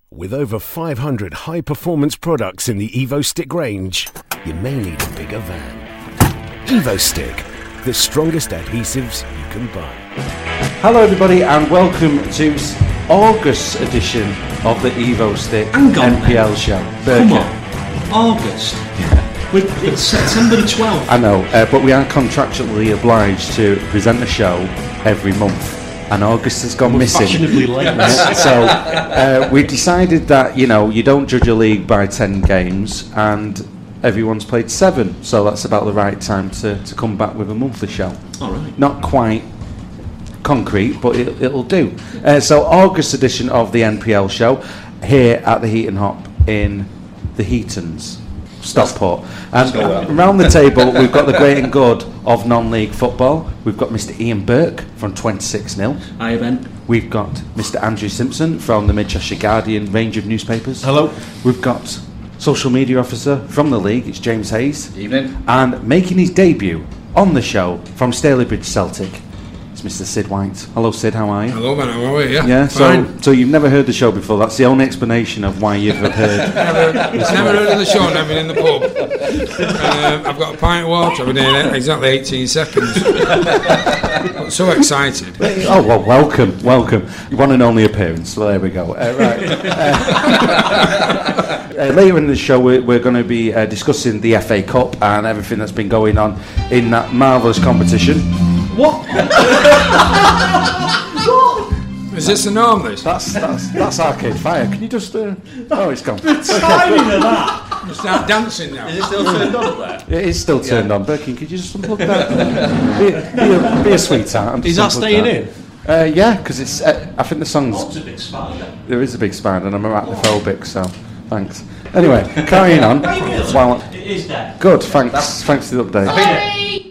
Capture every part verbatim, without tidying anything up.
With over five hundred high-performance products in the EvoStick range, you may need a bigger van. EvoStick, the strongest adhesives you can buy. Hello everybody and welcome to August edition of the EvoStick N P L show. Come on, August? Yeah. It's September the twelfth. I know, uh, but we are contractually obliged to present a show every month. And August has gone We're missing. Fashionably late. So uh, we decided that, you know, you don't judge a league by ten games, and everyone's played seven. So that's about the right time to, to come back with a monthly show. All right. Not quite concrete, but it, it'll do. Uh, so August edition of the N P L show here at the Heat and Hop in the Heatons, Stockport. And around the table we've got the great and good of non-league football. We've got Mister Ian Burke from twenty-six nil. Hi, Ben. We've got Mister Andrew Simpson from the Mid-Cheshire Guardian range of newspapers. Hello. We've got social media officer from the league, it's James Hayes. Evening. And making his debut on the show from Stalybridge Celtic, it's Mister Sid White. Hello Sid, how are you? Hello man, how are you? Yeah, Yeah, so, fine. so you've never heard the show before. That's the only explanation of why you've heard. never, never heard of the show, never been in the pub. And, uh, I've got a pint of water, I've been here exactly eighteen seconds. I'm so excited. Oh, well, welcome, welcome. One and only appearance, so there we go. Uh, right. uh, uh, later in the show, we're, we're going to be uh, discussing the F A Cup and everything that's been going on in that marvellous competition. What? Is this the norm, this? That's that's that's Arcade Fire. Can you just? Uh, oh, it's gone. The timing of that! You start dancing now. Is it still turned on up there? It is still turned Yeah. on. Birkin, could you just unplug that? be, a, be, a, be a sweetheart. and Is just that unplug staying that. in? Uh, yeah, because it's. Uh, I think the song's. What's a big spider? There is a big spider, and I'm arachnophobic, so thanks. Anyway, carrying on. Well, It is dead. good. Thanks. Thanks for the update.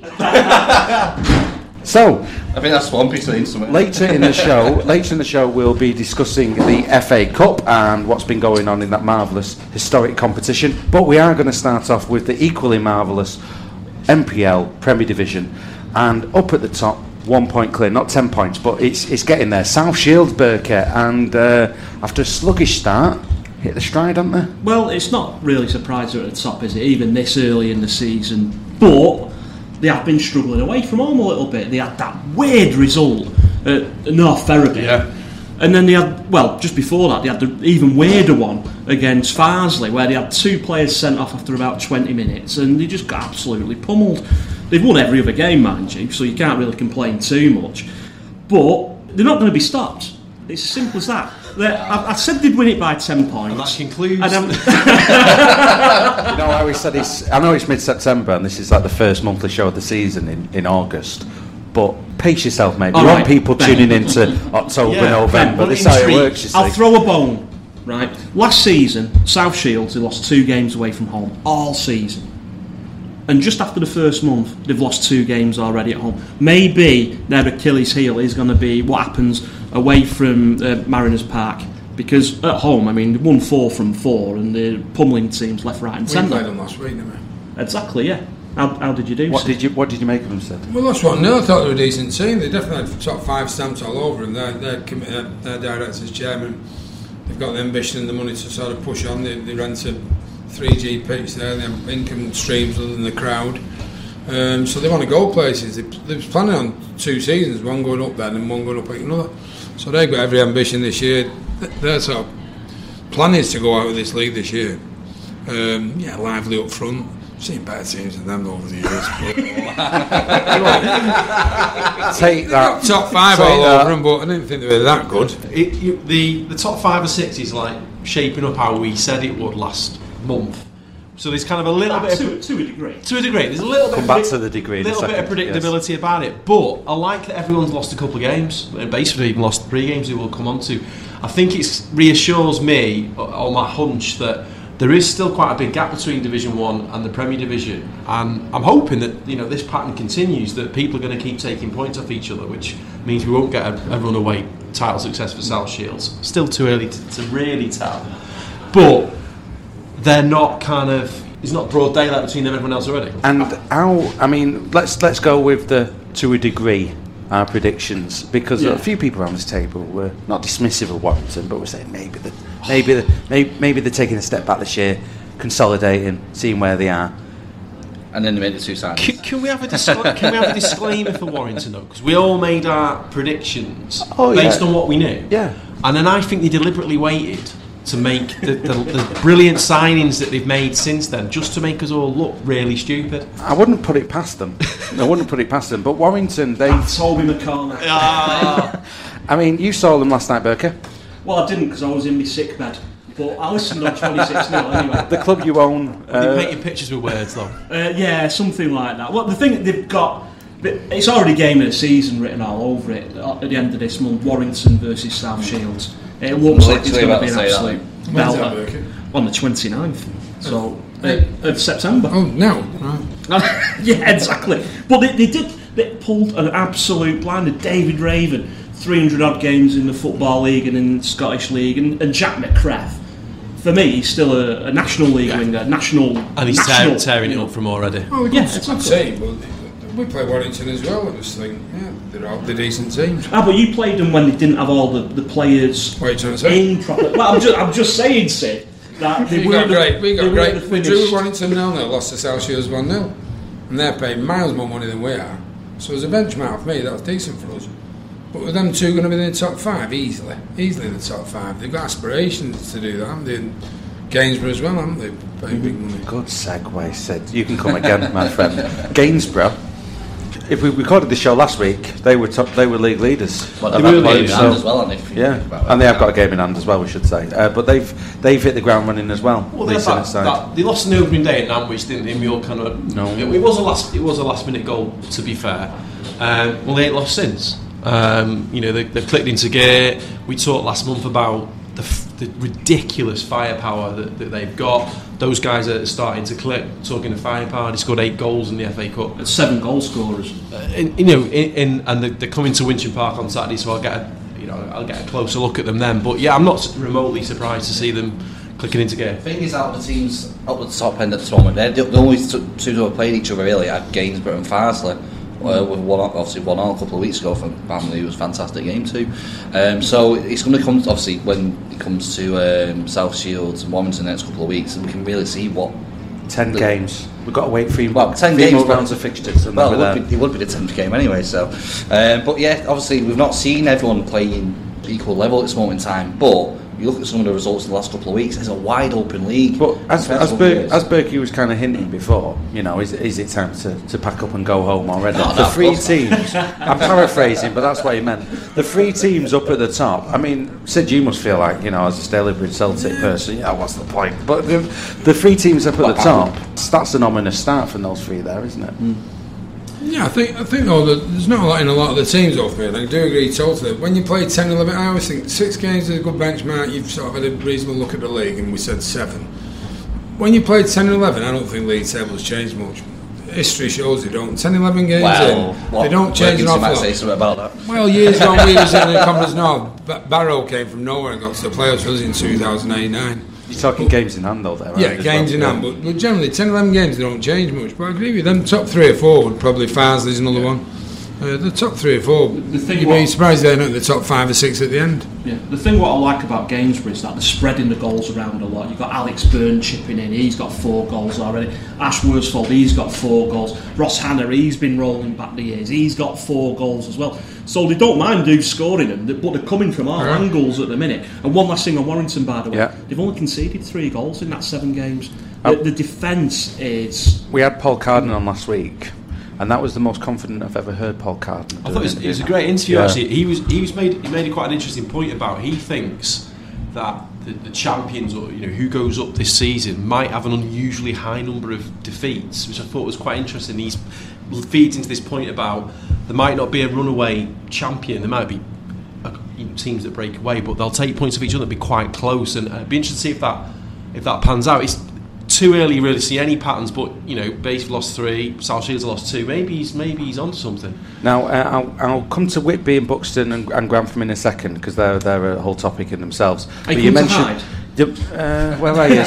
So, I think that's Swampy saying something. later in the show, later in the show, we'll be discussing the F A Cup and what's been going on in that marvellous historic competition. But we are going to start off with the equally marvellous N P L Premier Division, and up at the top, one point clear, not ten points, but it's it's getting there. South Shield, Burkett, and uh, after a sluggish start, hit the stride, haven't they? Well, it's not really surprising at the top, is it? Even this early in the season. But they have been struggling away from home a little bit. They had that weird result at North Ferriby. Yeah. And then they had, well, just before that, they had the even weirder one against Farsley, where they had two players sent off after about twenty minutes, and they just got absolutely pummeled. They've won every other game, mind you, so you can't really complain too much. But they're not going to be stopped. It's as simple as that. I, I said they'd win it by ten points. And that concludes. And I'm, You know, I always said it's. I know it's mid-September, and this is like the first monthly show of the season in, in August. But pace yourself, mate. You All want right, people Ben. tuning into October, Yeah, November. Ben, This is how it intrigue. works, you see. I'll throw a bone, right? Last season, South Shields, they lost two games away from home all season. And just after the first month, they've lost two games already at home. Maybe their Achilles heel is going to be what happens away from uh, Mariners Park. Because at home, I mean, they won four from four, and they're pummeling teams left, right, and We played centre. them last week, didn't we? Exactly, yeah. How, how did you do? What Sid? did you What did you make of them, Sid? We lost one nil. I thought they were a decent team. They definitely had top five stamps all over them. Their, their, commi- uh, their directors, chairman, they've got the ambition and the money to sort of push on. They, they rent a three G pitch there. They have income streams other than the crowd. Um, so they want to go places. They, they was planning on two seasons, one going up there and one going up at another. So they've got every ambition this year. Their sort of plan is to go out with this league this year. Um, yeah, lively up front. I've seen better teams than them over the years. Take that. Top five Take all that. over them, but I didn't think they were that good. It, you, the, the top five or six is like shaping up how we said it would last month. So there's kind of a little Ah, bit to, of, to a degree. to a degree. There's a little bit. Come of back predict- to the degree in a little bit of second, predictability about it, but I like that everyone's lost a couple of games. Basically, even lost three games. We will come on to. I think it reassures me, or, or my hunch, that there is still quite a big gap between Division One and the Premier Division, and I'm hoping that, you know, this pattern continues. That people are going to keep taking points off each other, which means we won't get a, a runaway title success for South Shields. Still too early to, to really tell, but they're not kind of. There's not broad daylight between them and everyone else already. And how? I mean, let's let's go with the to a degree our predictions, because Yeah. a few people around this table were not dismissive of Warrington, but were saying maybe the maybe, the, maybe maybe they're taking a step back this year, consolidating, seeing where they are. And then they made the two signings. Can, can we have a discla- can we have a disclaimer for Warrington though? Because we all made our predictions Oh, yeah. based on what we knew. Yeah. And then I think they deliberately waited to make the, the, the brilliant signings that they've made since then, just to make us all look really stupid. I wouldn't put it past them. I wouldn't put it past them. But Warrington, they. Toby McConnell. I mean, you saw them last night, Burker. Well, I didn't because I was in my sick bed. But I listened on twenty-six nil anyway. The club you own. They Uh, paint your pictures with words though. Uh, yeah, something like that. Well, the thing that they've got, it's already game of the season written all over it. At the end of this month, Warrington versus South Shields. It looks like it's Literally going to about be to an say that, absolute When's that, belter Burke? on the twenty-ninth. So uh, of September. Oh, no. Right. Yeah, exactly. But they, they did. They pulled an absolute blinder. David Raven, three hundred odd games in the Football League and in the Scottish League, and, and Jack McCrath. For me, he's still a, a National League Yeah. winger, national, And he's national, tear, tearing you it know. up from already. Oh, Yeah, it's a good exactly. team, but we play Warrington as well. I just think, yeah, they're all the decent teams. Ah, but you played them when they didn't have all the, the players What are you trying to say? in proper. Well, I'm just, I'm just saying, Sid, that they We weren't got the- great. We they got weren't great. the We drew finished- with Warrington nil nil, lost to South Shields one nil, and they're paying miles more money than we are. So as a benchmark for me, that's decent for us. But with them two going to be in the top five easily, easily in the top five. They've got aspirations to do that. haven't they? And Gainsborough as well, haven't they? Paying big money. Good segue, Sid. You can come again, my friend. Gainsborough. If we recorded the show last week, they were top, they were league leaders. But They they've were got a game leaders, in hand so- as well, and if you Yeah, think about it. and they have got a game in hand as well, we should say. Uh, but they've they've hit the ground running as well. Well, at least on that, its side. that, they lost an opening day at Nantwich, didn't they? We all kind of. No. It, it was a last. It was a last minute goal, to be fair. Um, well, they ain't lost since. Um, you know, they, they've clicked into gear. We talked last month about the, f- the ridiculous firepower that, that they've got. Those guys are starting to click. Talking of firepower, they scored eight goals in the F A Cup. Seven goal scorers. Uh, in, you know, in, in, and they're, they're coming to Wincham Park on Saturday, so I'll get a, you know, I'll get a closer look at them then. But yeah, I'm not remotely surprised to see them clicking into gear. The thing is, out of the teams up at the top end at the moment, they're the, the only t- two who have played each other really are Gainsborough and Farsley. Uh, with one, obviously one all a couple of weeks ago from Bamley, it was a fantastic game too. Um, so it's going to come, obviously, when it comes to um, South Shields and Warrington the next couple of weeks, and we can really see what. Ten the, games. We've got to wait three, Well, ten three games, more but- rounds of fixtures. And Well, then it we're would, there. be, it would be the tenth game anyway. So, um, but yeah, obviously we've not seen everyone playing equal level at this moment in time. But you look at some of the results in the last couple of weeks. It's a wide open league. But as compared as, to other Ber- years. as Berkey was kind of hinting before, you know, is, is it time to, to pack up and go home already? No, no, the of three course not. teams, I'm paraphrasing, but that's what he meant. The three teams up at the top. I mean, Sid, you must feel like, you know, as a Stalybridge Celtic person, yeah, what's the point? But the, the three teams up at the top, that's an ominous start from those three there, isn't it? Mm. Yeah, I think I think though that there's not a lot in a lot of the teams off me. I do agree totally. When you play ten, eleven, I always think six games is a good benchmark. You've sort of had a reasonable look at the league, and we said seven. When you play ten and eleven, I don't think league tables change much. History shows they don't. ten, eleven games well, in, what, they don't change an Wilkinson awful might lot. say something about that. Well, years ago we was in the Conference North. Ba- Barrow came from nowhere and got to the playoffs was in two thousand eight nine. You're talking games in hand, though, there, Yeah, aren't you, as games in well? hand, but, but generally ten, eleven games they don't change much. But I agree with them. Top three or four would probably Farsley's another one. Uh, the top three or four, The thing you'd what- be surprised they're not in the top five or six at the end. Yeah, the thing what I like about Gainsborough is that they're spreading the goals around a lot. You've got Alex Byrne chipping in, he's got four goals already. Ash Worsfold, he's got four goals. Ross Hanna, he's been rolling back the years, he's got four goals as well. So they don't mind who's scoring them, but they're coming from all Yeah. angles at the minute. And one last thing on Warrington, by the way, Yeah. they've only conceded three goals in that seven games. Oh. The, the defence is... We had Paul Carden on last week, and that was the most confident I've ever heard Paul Carden. I do thought it was, an it was a interview. great interview. Yeah. Actually, he was he was made he made quite an interesting point about he thinks that the, the champions or you know who goes up this season might have an unusually high number of defeats, which I thought was quite interesting. He feeds into this point about there might not be a runaway champion. There might be uh, you know, teams that break away, but they'll take points of each other and be quite close. And uh, it'd be interesting to see if that if that pans out. It's too early really to see any patterns, but you know, Base lost three, South Shields lost two. Maybe he's maybe he's onto something. Now, uh, I'll, I'll come to Whitby and Buxton and, and Grantham in a second because they're they're a whole topic in themselves. Are you you coming to mentioned, Hyde? Yep. Uh, where are you?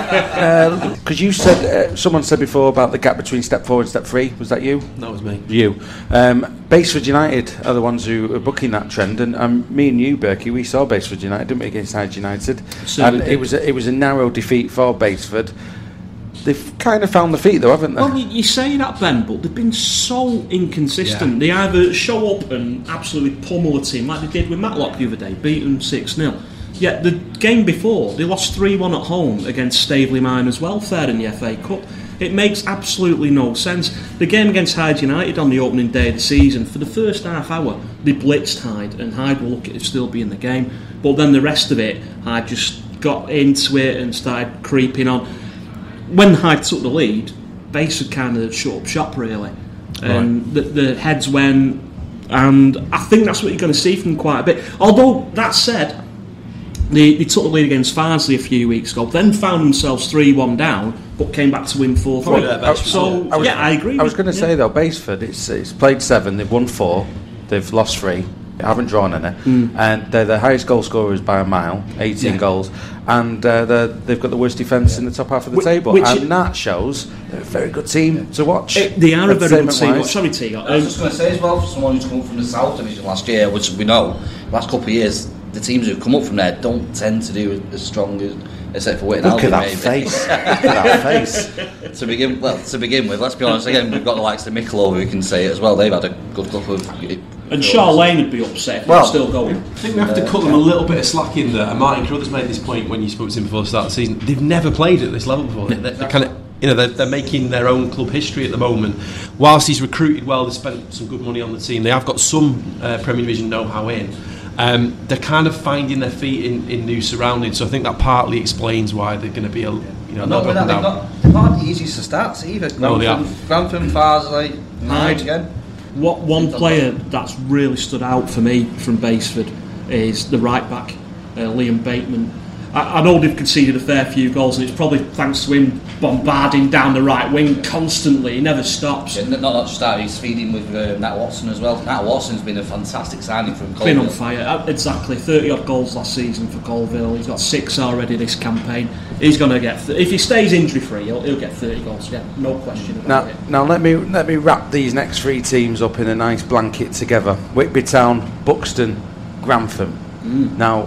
Because uh, you said, uh, someone said before about the gap between step four and step three. Was that you? That was me. You. Um, Baseford United are the ones who are booking that trend, and um, me and you, Berkey, we saw Baseford United, didn't we, against Hyde United? Certainly and did. it was a, it was a narrow defeat for Baseford. They've kind of found the feet, though, haven't they? Well, you, you say that, Ben, but they've been so inconsistent. Yeah. They either show up and absolutely pummel a team like they did with Matlock the other day, beat them six nil. Yet the game before, they lost three one at home against Staveley Miners Welfare in the F A Cup. It makes absolutely no sense. The game against Hyde United on the opening day of the season, for the first half hour, they blitzed Hyde, and Hyde were lucky to still be in the game. But then the rest of it, Hyde just got into it and started creeping on. When Hyde took the lead, Baseford kind of shut up shop, really. And right. the, the heads went, and I think that's what you're going to see from them quite a bit. Although, that said, They, they took the lead against Farnsley a few weeks ago, then found themselves three one down, but came back to win four three. Yeah, so, I was, yeah, I agree. I was going to yeah. say, though, Baseford, it's, it's played seven, they've won four, they've lost three, they haven't drawn any, Mm. and they're the highest goal scorers by a mile, eighteen Yeah. goals, and uh, they've got the worst defence in the top half of the Which- table, which and it- that shows they're a very good team to watch. It- they are a very good team. Entertainment-wise. Sorry, T. I was just going to say as well, for someone who's come up from the South Division last year, which we know, the last couple of years, the teams who've come up from there don't tend to do as strong as, except for Whitton Look at Albion, that maybe. face. Look at that face. to begin, well, to begin with, let's be honest. Again, we've got the likes of Mickle who can say it as well. They've had a good couple of. And Shaw Lane would be upset if Well, they're still going. I think we have to cut them a little bit of slack in there. And Martin Carruthers made this point when you spoke to him before the start of the season. They've never played at this level before. They're, they're kind of, you know, they're, they're making their own club history at the moment. Whilst he's recruited well, they spent some good money on the team. They have got some uh, Premier Division know-how in. Um, they're kind of finding their feet in, in new surroundings. So I think that partly explains why they're going to be a, you know, Not not only up and that, they've down. not, they've not had the easiest of starts either. No, they Grantham, Grantham, Farsley, Hyde again. What one player that's really stood out for me from Baseford is the right back, uh, Liam Bateman. I, I know they've conceded a fair few goals, and it's probably thanks to him bombarding down the right wing constantly. He never stops. Yeah, not, not just that, he's feeding with uh, Nat Watson as well. Nat Watson's been a fantastic signing from Colville. Been on fire, uh, exactly. thirty odd goals last season for Colville. He's got six already this campaign. He's going to get, th- if he stays injury free, he'll, he'll get thirty goals. Yeah, no question about Now, it. now let me let me wrap these next three teams up in a nice blanket together. Whitby Town, Buxton, Grantham. Mm. Now,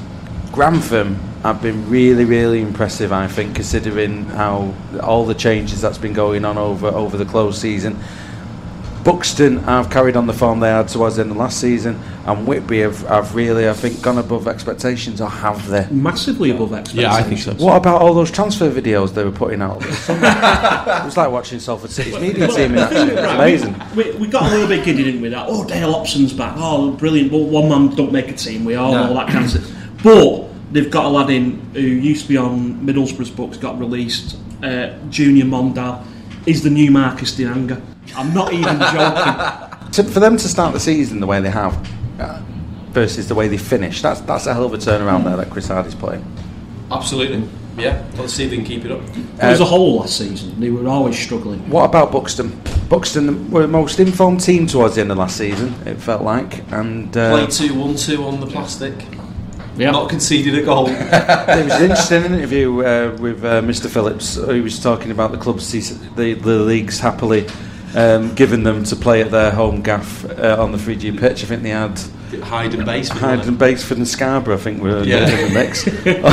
Grantham have been really, really impressive, I think, considering how all the changes that's been going on over over the closed season. Buxton have carried on the form they had towards the end of last season, and Whitby have, have really, I think, gone above expectations, or have they? Massively above expectations. Yeah, I think so. What about all those transfer videos they were putting out? It was like watching Salford City's media team in action. It was amazing. We, we got a little bit giddy, didn't we? That, oh, Dale Hobson's back. Oh, brilliant. But one man don't make a team. We all No. know that kind of stuff. But they've got a lad in who used to be on Middlesbrough's books, got released. Uh, Junior Mondal is the new Marcus Dinanga. I'm not even joking. To, for them to start the season the way they have uh, versus the way they finish, that's that's a hell of a turnaround there that Chris Hardy's playing. Absolutely. Yeah, let's see if they can keep it up. As a whole last season, they were always struggling. What about Buxton? Buxton were the most informed team towards the end of last season, it felt like, and uh, Play two one two on the plastic. Yeah. Not conceded a goal. there was an interesting interview uh, with uh, Mister Phillips. He was talking about the clubs, the, the leagues happily um, giving them to play at their home gaff uh, on the three G pitch. I think they had Hyde and Baseford. Hyde and Baseford and Scarborough, I think, were Yeah. in the mix.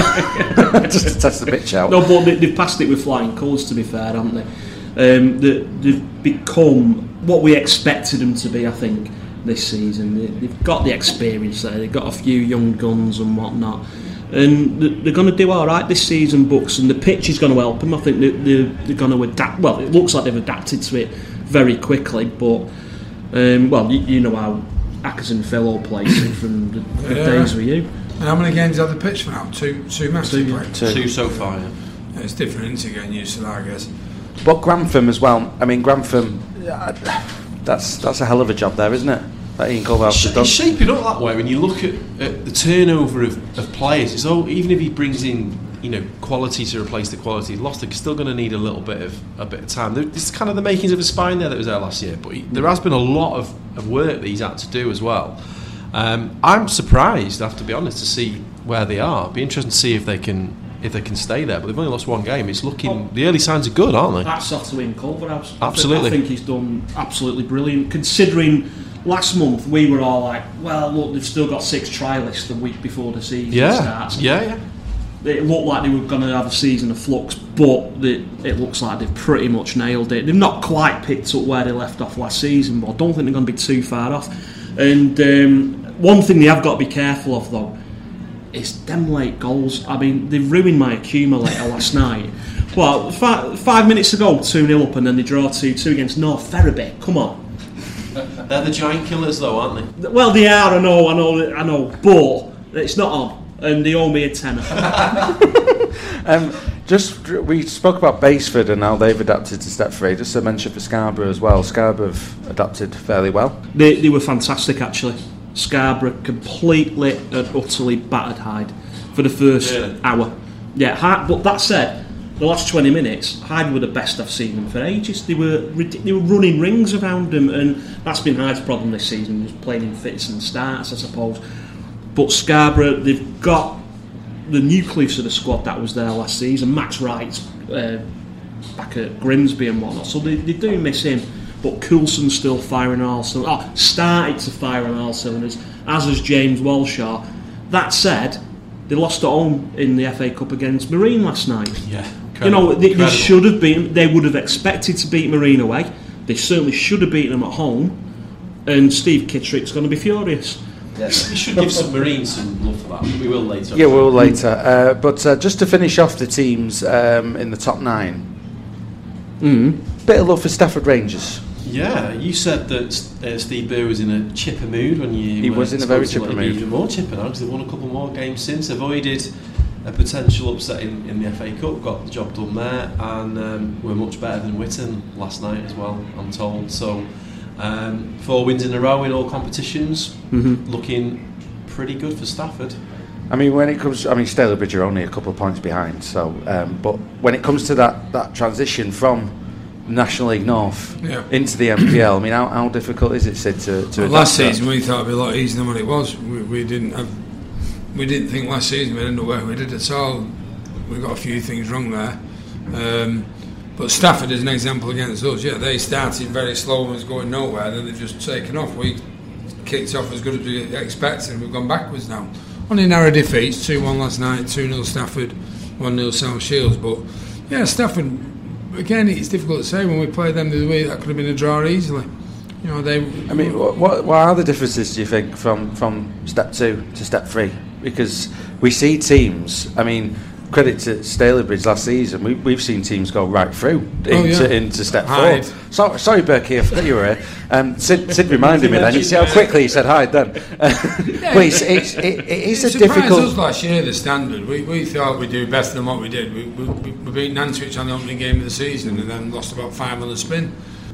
Just to test the pitch out. No, but they, they've passed it with flying colours, to be fair, haven't they? Um, they they've become what we expected them to be, I think, this season. They, they've got the experience there, they've got a few young guns and whatnot, and they're going to do all right this season, Bucks, and the pitch is going to help them. I think they're, they're going to adapt. Well, it looks like they've adapted to it very quickly, but um, well, you, you know how Ackers and Phil all play from the, the Yeah. days with you. And how many games have the pitch for now? Two, two matches Two, played. Two. Two so far. Yeah. Yeah, it's different, isn't it, getting used to that, I guess. But Grantham as well. I mean, Grantham, uh, that's that's a hell of a job there, isn't it? That Ian Culver's It's done. shaping up that way when you look at, at the turnover of, of players. It's all, even if he brings in, you know, quality to replace the quality he's lost, they're still going to need a little bit of a bit of time. There, this is kind of the makings of a spine there that was there last year, but he, there has been a lot of, of work that he's had to do as well. Um, I'm surprised, I have to be honest, to see where they are. It'd be interesting to see if they can if they can stay there. But they've only lost one game. It's looking oh, the early signs are good, aren't they? That's off to Ian Culverhouse. Absolutely, I think, I think he's done absolutely brilliant. Considering last month we were all like, well, look, they've still got six trialists the week before the season yeah. starts. Yeah, yeah. It looked like they were going to have a season of flux, but they, it looks like they've pretty much nailed it. They've not quite picked up where they left off last season, but I don't think they're going to be too far off. And um, one thing they have got to be careful of, though, is them late goals. I mean, they ruined my accumulator last night. Well, five, five minutes ago, two nil up, and then they draw two two against North Ferriby. Come on. They're the giant killers, though, aren't they? Well, they are, I know, I know, I know, but it's not on. And they owe me a tenner. um, just we spoke about Baseford and how they've adapted to step three. Just to mention for Scarborough as well. Scarborough have adapted fairly well. They they were fantastic actually. Scarborough completely and utterly battered Hyde for the first really? hour. Yeah, Hyde, but that said, the last twenty minutes, Hyde were the best I've seen them for ages. They were they were running rings around them, and that's been Hyde's problem this season. He's playing in fits and starts, I suppose. But Scarborough, they've got the nucleus of the squad that was there last season. Max Wright's uh, back at Grimsby and whatnot, so they, they do miss him. But Coulson's still firing on all cylinders. Oh, started to fire on all cylinders, as is James Walshaw. That said, they lost at home in the F A Cup against Marine last night. Yeah, you know they, they should have beaten. They would have expected to beat Marine away. They certainly should have beaten them at home. And Steve Kittrick's going to be furious. Yes. We should give some Marines some love for that. We will later. Yeah, we will later. Uh, but uh, just to finish off the teams um, in the top nine, mm. bit of love for Stafford Rangers. Yeah, you said that uh, Steve Burr was in a chipper mood when you. He was in a very chipper mood. Even more chipper now because they've won a couple more games since. Avoided a potential upset in, in the F A Cup. Got the job done there, and um, were much better than Witton last night as well. I'm told so. Um, four wins in a row in all competitions, mm-hmm. looking pretty good for Stafford. I mean, when it comes, I mean, Stalybridge are only a couple of points behind. So, um, but when it comes to that, that transition from National League North yeah. into the M P L, I mean, how, how difficult is it, Sid, to, to well, last season we thought it'd be a lot easier than what it was. We, we didn't have, we didn't think last season we'd end up where we did at all. We got a few things wrong there. Um, But Stafford is an example against us. Yeah, they started very slow and was going nowhere. Then they've just taken off. We kicked off as good as we expected, and we've gone backwards now. Only narrow defeats: two one last night, two nil Stafford, one nil South Shields. But yeah, Stafford. Again, it's difficult to say. When we played them the other way, that could have been a draw easily. You know, they. I mean, what what are the differences? Do you think from from step two to step three? Because we see teams. I mean. Credit to Stalybridge last season, we, we've seen teams go right through into, oh, yeah. into step Hyde. four. So, sorry, Berkey, I forgot you were here. Um, Sid, Sid reminded me then. You see how quickly he said Hyde then. Uh, yeah, but it's, it's, it, it is it a difficult. Us last year, the standard. We, we thought we'd do better than what we did. We, we, we beat Nantwich on the opening game of the season and then lost about five on the spin.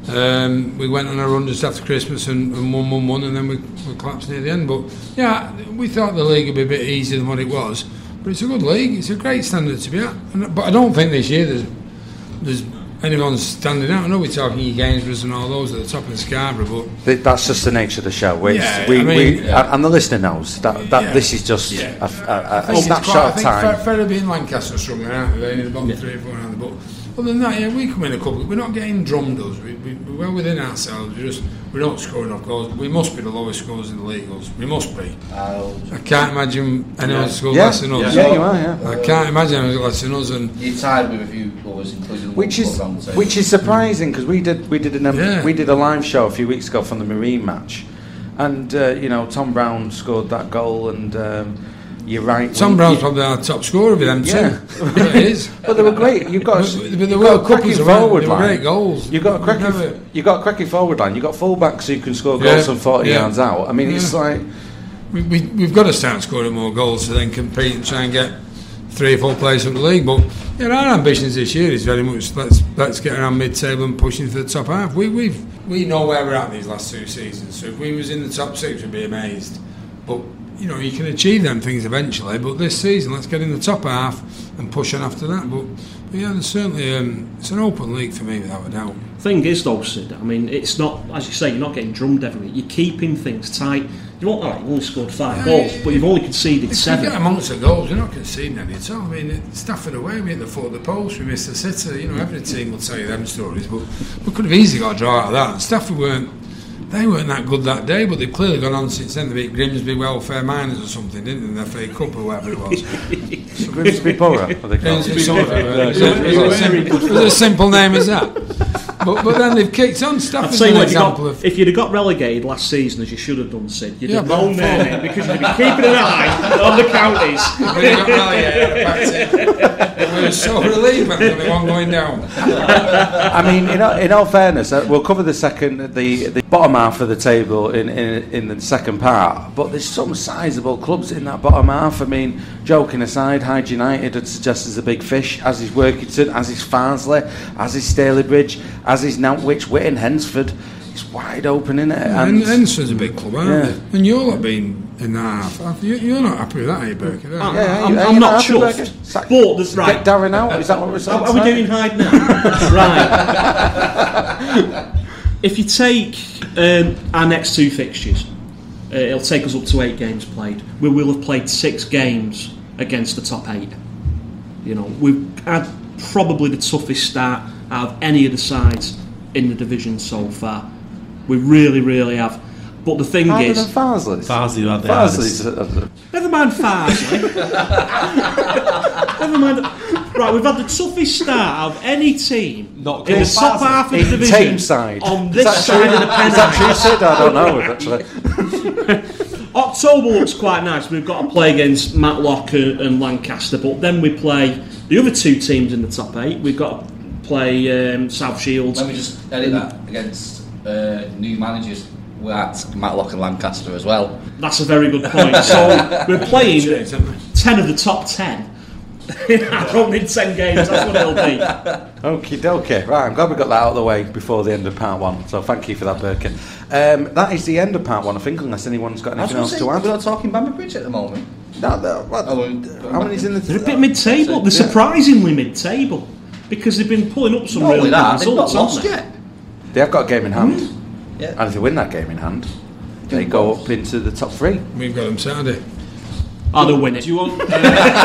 Um, we went on a run just after Christmas and, and won, won, won, and then we, we collapsed near the end. But yeah, we thought the league would be a bit easier than what it was. But it's a good league. It's a great standard to be at. And, but I don't think this year there's there's anyone standing out. I know we're talking your Gainsboroughs and all those at the top of Scarborough, but that's just the nature of the show. We, yeah, we, I mean, we, yeah. and the listener knows that, that yeah. this is just yeah. a, a, a, a snapshot of time. I think Ferriby and Lancaster are struggling, aren't they? In the bottom yeah. three or four, aren't they? But other than that, yeah, we come in a couple. We're not getting drummed us. We, we, we're well within ourselves. We just we don't score enough goals. We must be the lowest scorers in the league. We must be. Uh, I can't imagine anyone yeah. scored yeah. less than us. Yeah, yeah, you are. Yeah. I can't imagine anyone less than us. And you're tied with a few goals, including which is which is surprising because we did we did an um, yeah. we did a live show a few weeks ago from the Marine match, and uh, you know Tom Brown scored that goal and. Um, You're right. Tom Brown's probably our top scorer of them yeah. too. It is. But they were great. You've got, but, but you've got a cracking forward line. Great goals. You've got a cracking. You've got a cracking forward line. You've got fullbacks who can score goals yeah. from forty yeah. yards out. I mean, yeah. it's like we, we we've got to start scoring more goals to then compete and try and get three or four players up the league. But yeah, our ambitions this year is very much let's let's get around mid-table and pushing for the top half. We we we know where we're at these last two seasons. So if we was in the top six, we'd be amazed. But you know, you can achieve them things eventually. But this season, let's get in the top half and push on after that. But, but yeah, there's certainly um, it's an open league for me without a doubt. Thing is though, Sid, I mean, it's not, as you say, you're not getting drummed every week. You're keeping things tight. You won't, all right, you've only scored five Yeah, goals, yeah, but you've only conceded If seven. we get amongst the goals, we're not conceding any at all. I mean, Stafford away, we hit the foot of the post, we missed the sitter. You know, every team will tell you them stories, but we could have easily got a draw out of that. Stafford weren't, they weren't that good that day, but they've clearly gone on since then. They beat Grimsby Welfare Miners or something, didn't they? In the F A Cup or whatever it was. Grimsby Borough. Grimsby sort of, uh, it was a- it was a- it was a simple name as that. But, but then they've kicked on. I'd Stafford's say an what, you got, example of. if you'd have got relegated last season, as you should have done, Sid, you'd Yeah, have but- known their name because you'd have been keeping an eye on the counties. We got relegated, but we were so relieved when we were going down. I mean, in all, in all fairness, uh, we'll cover the second, the, the bottom half of the table in, in in the second part. But there's some sizable clubs in that bottom half. I mean, joking aside, Hyde United would suggest as a big fish, as is Workington, as is Farnsley, as is Stalybridge, as is Nantwich, Whitton, Hensford. It's wide open, isn't it? And Hensford's a big club, aren't Yeah. they? And you'll have been in that half. You, you're not happy with that, are you, Burke? I'm, Yeah, I'm, are I'm you not not happy with chuffed. it? Sack- But there's right. Get Darren out. Is that what we're saying? Are, are we doing Hyde now? Right. If you take um, our next two fixtures, uh, it'll take us up to eight games played. We will have played six games against the top eight. You know, we've had probably the toughest start out of any of the sides in the division so far. We really, really have. But the thing Harder is, than Farsley's. Farsley had the Farsley's. hardest. uh, never mind Farsley. Never mind. Right, we've had the toughest start of any team Not in the good. top half of the In division team side. on Is this that side true? of the Is that true, penalty. Sid? I don't know, actually. October looks quite nice. We've got to play against Matlock and, and Lancaster, but then we play the other two teams in the top eight. We've got to play um, South Shields. Let me just edit that against uh, new managers. We're at Matlock and Lancaster as well. That's a very good point. So we're playing Changed, haven't we? ten of the top ten. I don't need ten games. That's what it'll be. Okie dokie. Right, I'm glad we got that out of the way before the end of part one. So thank you for that, Birkin. Um, that is the end of part one, I think, unless anyone's got anything else to add. We're not talking Bamber Bridge at the moment. No, no, what, Oh, well, how many's in the? They're a bit mid-table. They're surprisingly mid-table because they've been pulling up some Not really only good that, they've not results, lost haven't they? yet. They have got a game in hand, Yeah. and if they win that game in hand, they go up into the top three. We've got them Saturday. Oh, they'll win it. Do you want? Uh,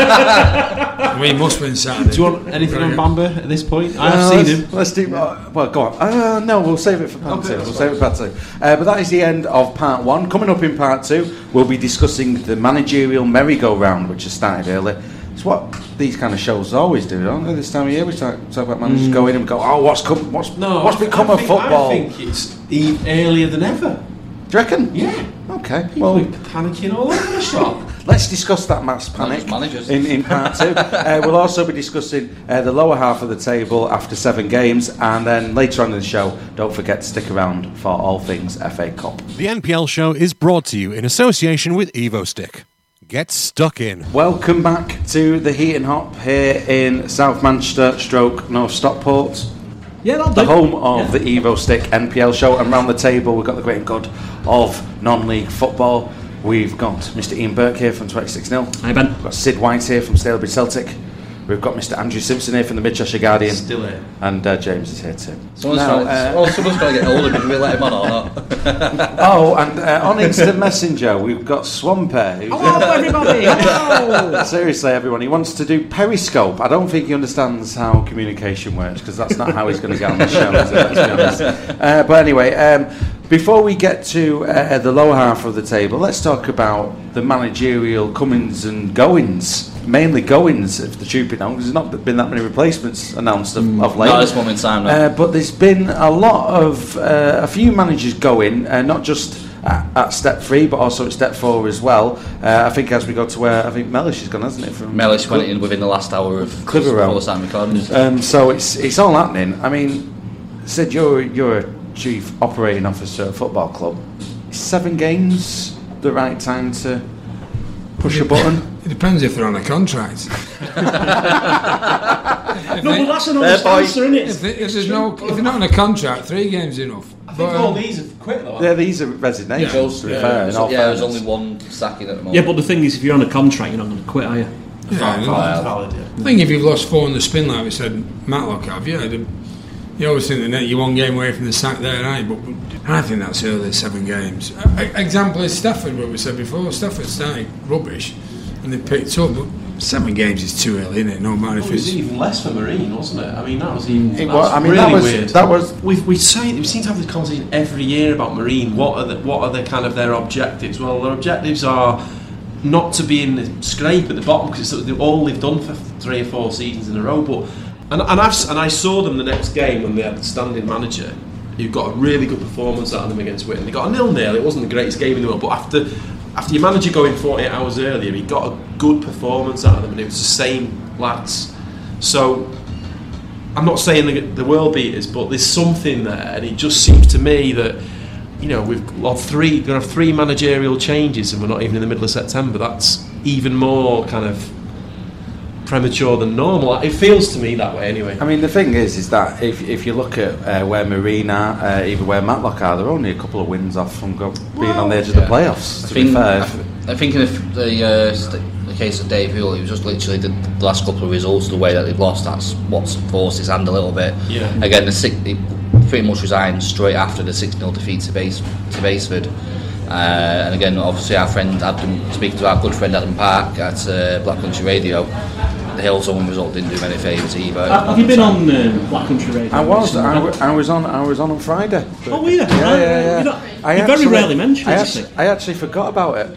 We must win Saturday. do you want anything on Bamber at this point? I Uh, have let's, seen him. Let's do. Uh, well, go on. Uh, no, we'll save it for part Okay, two. that's We'll save it for part two. Uh, but that is the end of part one. Coming up in part two, we'll be discussing the managerial merry-go-round, which has started early. It's what these kind of shows always do, don't they? This time of year, we talk, talk about managers Mm. go in and go, oh, what's come, what's No, what's I- become I of think, football? I think it's e- earlier than ever. Do you reckon? Yeah. Okay. People Well, are panicking all over the shop. let's discuss that mass panic Managers. in, in part two. uh, we'll also be discussing uh, the lower half of the table after seven games, and then later on in the show, don't forget to stick around for all things F A Cup. The N P L show is brought to you in association with EvoStick. Get stuck in. Welcome back to the Heat and Hop here in South Manchester, stroke North Stockport, Yeah, that'll the do. home of Yeah. the Evo Stick N P L show. And round the table, we've got the great and good of non-league football. We've got Mister Ian Burke here from twenty-six nil. Hi, Ben. We've got Sid White here from Stalybridge Celtic. We've got Mister Andrew Simpson here from the Mid Cheshire Guardian. Still here. And uh, James is here too. Someone's, Now, trying, uh, oh, someone's trying to get hold of him. Did we let him on or not? oh, and uh, on Instant Messenger, we've got Swampert. who's- Hello, everybody. Hello. Seriously, everyone, he wants to do Periscope. I don't think he understands how communication works, because that's not how he's going to get on the show, is it? Let's be honest. Uh, but anyway, um, before we get to uh, the lower half of the table, let's talk about the managerial comings and goings. Mainly goings, if the truth be known, because there's not been that many replacements announced of, of late. Not at this moment in time, no. Uh, but there's been a lot of uh, a few managers going, uh, not just at, at step three, but also at step four as well. Uh, I think as we go to where I think Mellish has gone, hasn't it? From Mellish went in within the last hour of Clitheroe. before the time recording. Um, so it's it's all happening. I mean, Sid, you're you're a chief operating officer at a football club. Is seven games the right time to push a button? It depends if they're on a contract. No, but that's an honest Fair point. answer, isn't it? If, they, if there's no, if they're not on a contract, three games is enough. I think But, all um, these have quit though. Yeah, these are resignations. Those- To be yeah, fair, in so- all yeah, there's fairness. only one sacking at the moment. Yeah, but the thing is, if you're on a contract, you're not going to quit, are you? Yeah, That's Well, valid, yeah. I think if you've lost four in the spin, like we said, Matlock have, yeah, the, you always think that you're one game away from the sack there, right? But I think that's early, seven games. A- example is Stafford, what we said before. Stafford started rubbish, and they picked up. But seven games is too early, isn't it? No matter Well, if it was it's. even less for Marine, wasn't it? I mean, that was even. It that's was- I mean, really that was- weird. that was- We we say we seem to have this conversation every year about Marine. What are the what are the kind of their objectives? Well, their objectives are not to be in the scrape at the bottom because it's all they've done for three or four seasons in a row. But and and I've and I saw them the next game when they had the standing manager who got a really good performance out of them against Witten. They got a nil-nil. It wasn't the greatest game in the world, but after. After your manager going forty-eight hours earlier, he got a good performance out of them, and it was the same lads. So, I'm not saying the, the world beaters, but there's something there, and it just seems to me that, you know, we've got three, we're going to have three managerial changes, and we're not even in the middle of September. That's even more kind of premature than normal. It feels to me that way, anyway. I mean, the thing is, is that if if you look at uh, where Marine are, uh, even where Matlock are, they're only a couple of wins off from go, being on the edge of yeah. the playoffs. I To think, be fair, I, th- I think in the, the, uh, st- the case of Dave Hull, he was just literally the, the last couple of results, the way that they've lost, that's what's forced his hand a little bit. Yeah. Again, the six, he pretty much resigned straight after the six nil defeat to, Base, to Baseford. Uh, and again, obviously, our friend Adam, speaking to our good friend Adam Park at uh, Black Country Radio, the Hillsong result didn't do him any favours either. Uh, have you been on um, Black Country Radio? I was, I, recently? w- I was on, I was on on Friday. Oh, were you? Yeah, yeah, yeah. You, know, I you very actually- rarely mention I it, actually, I actually forgot about it.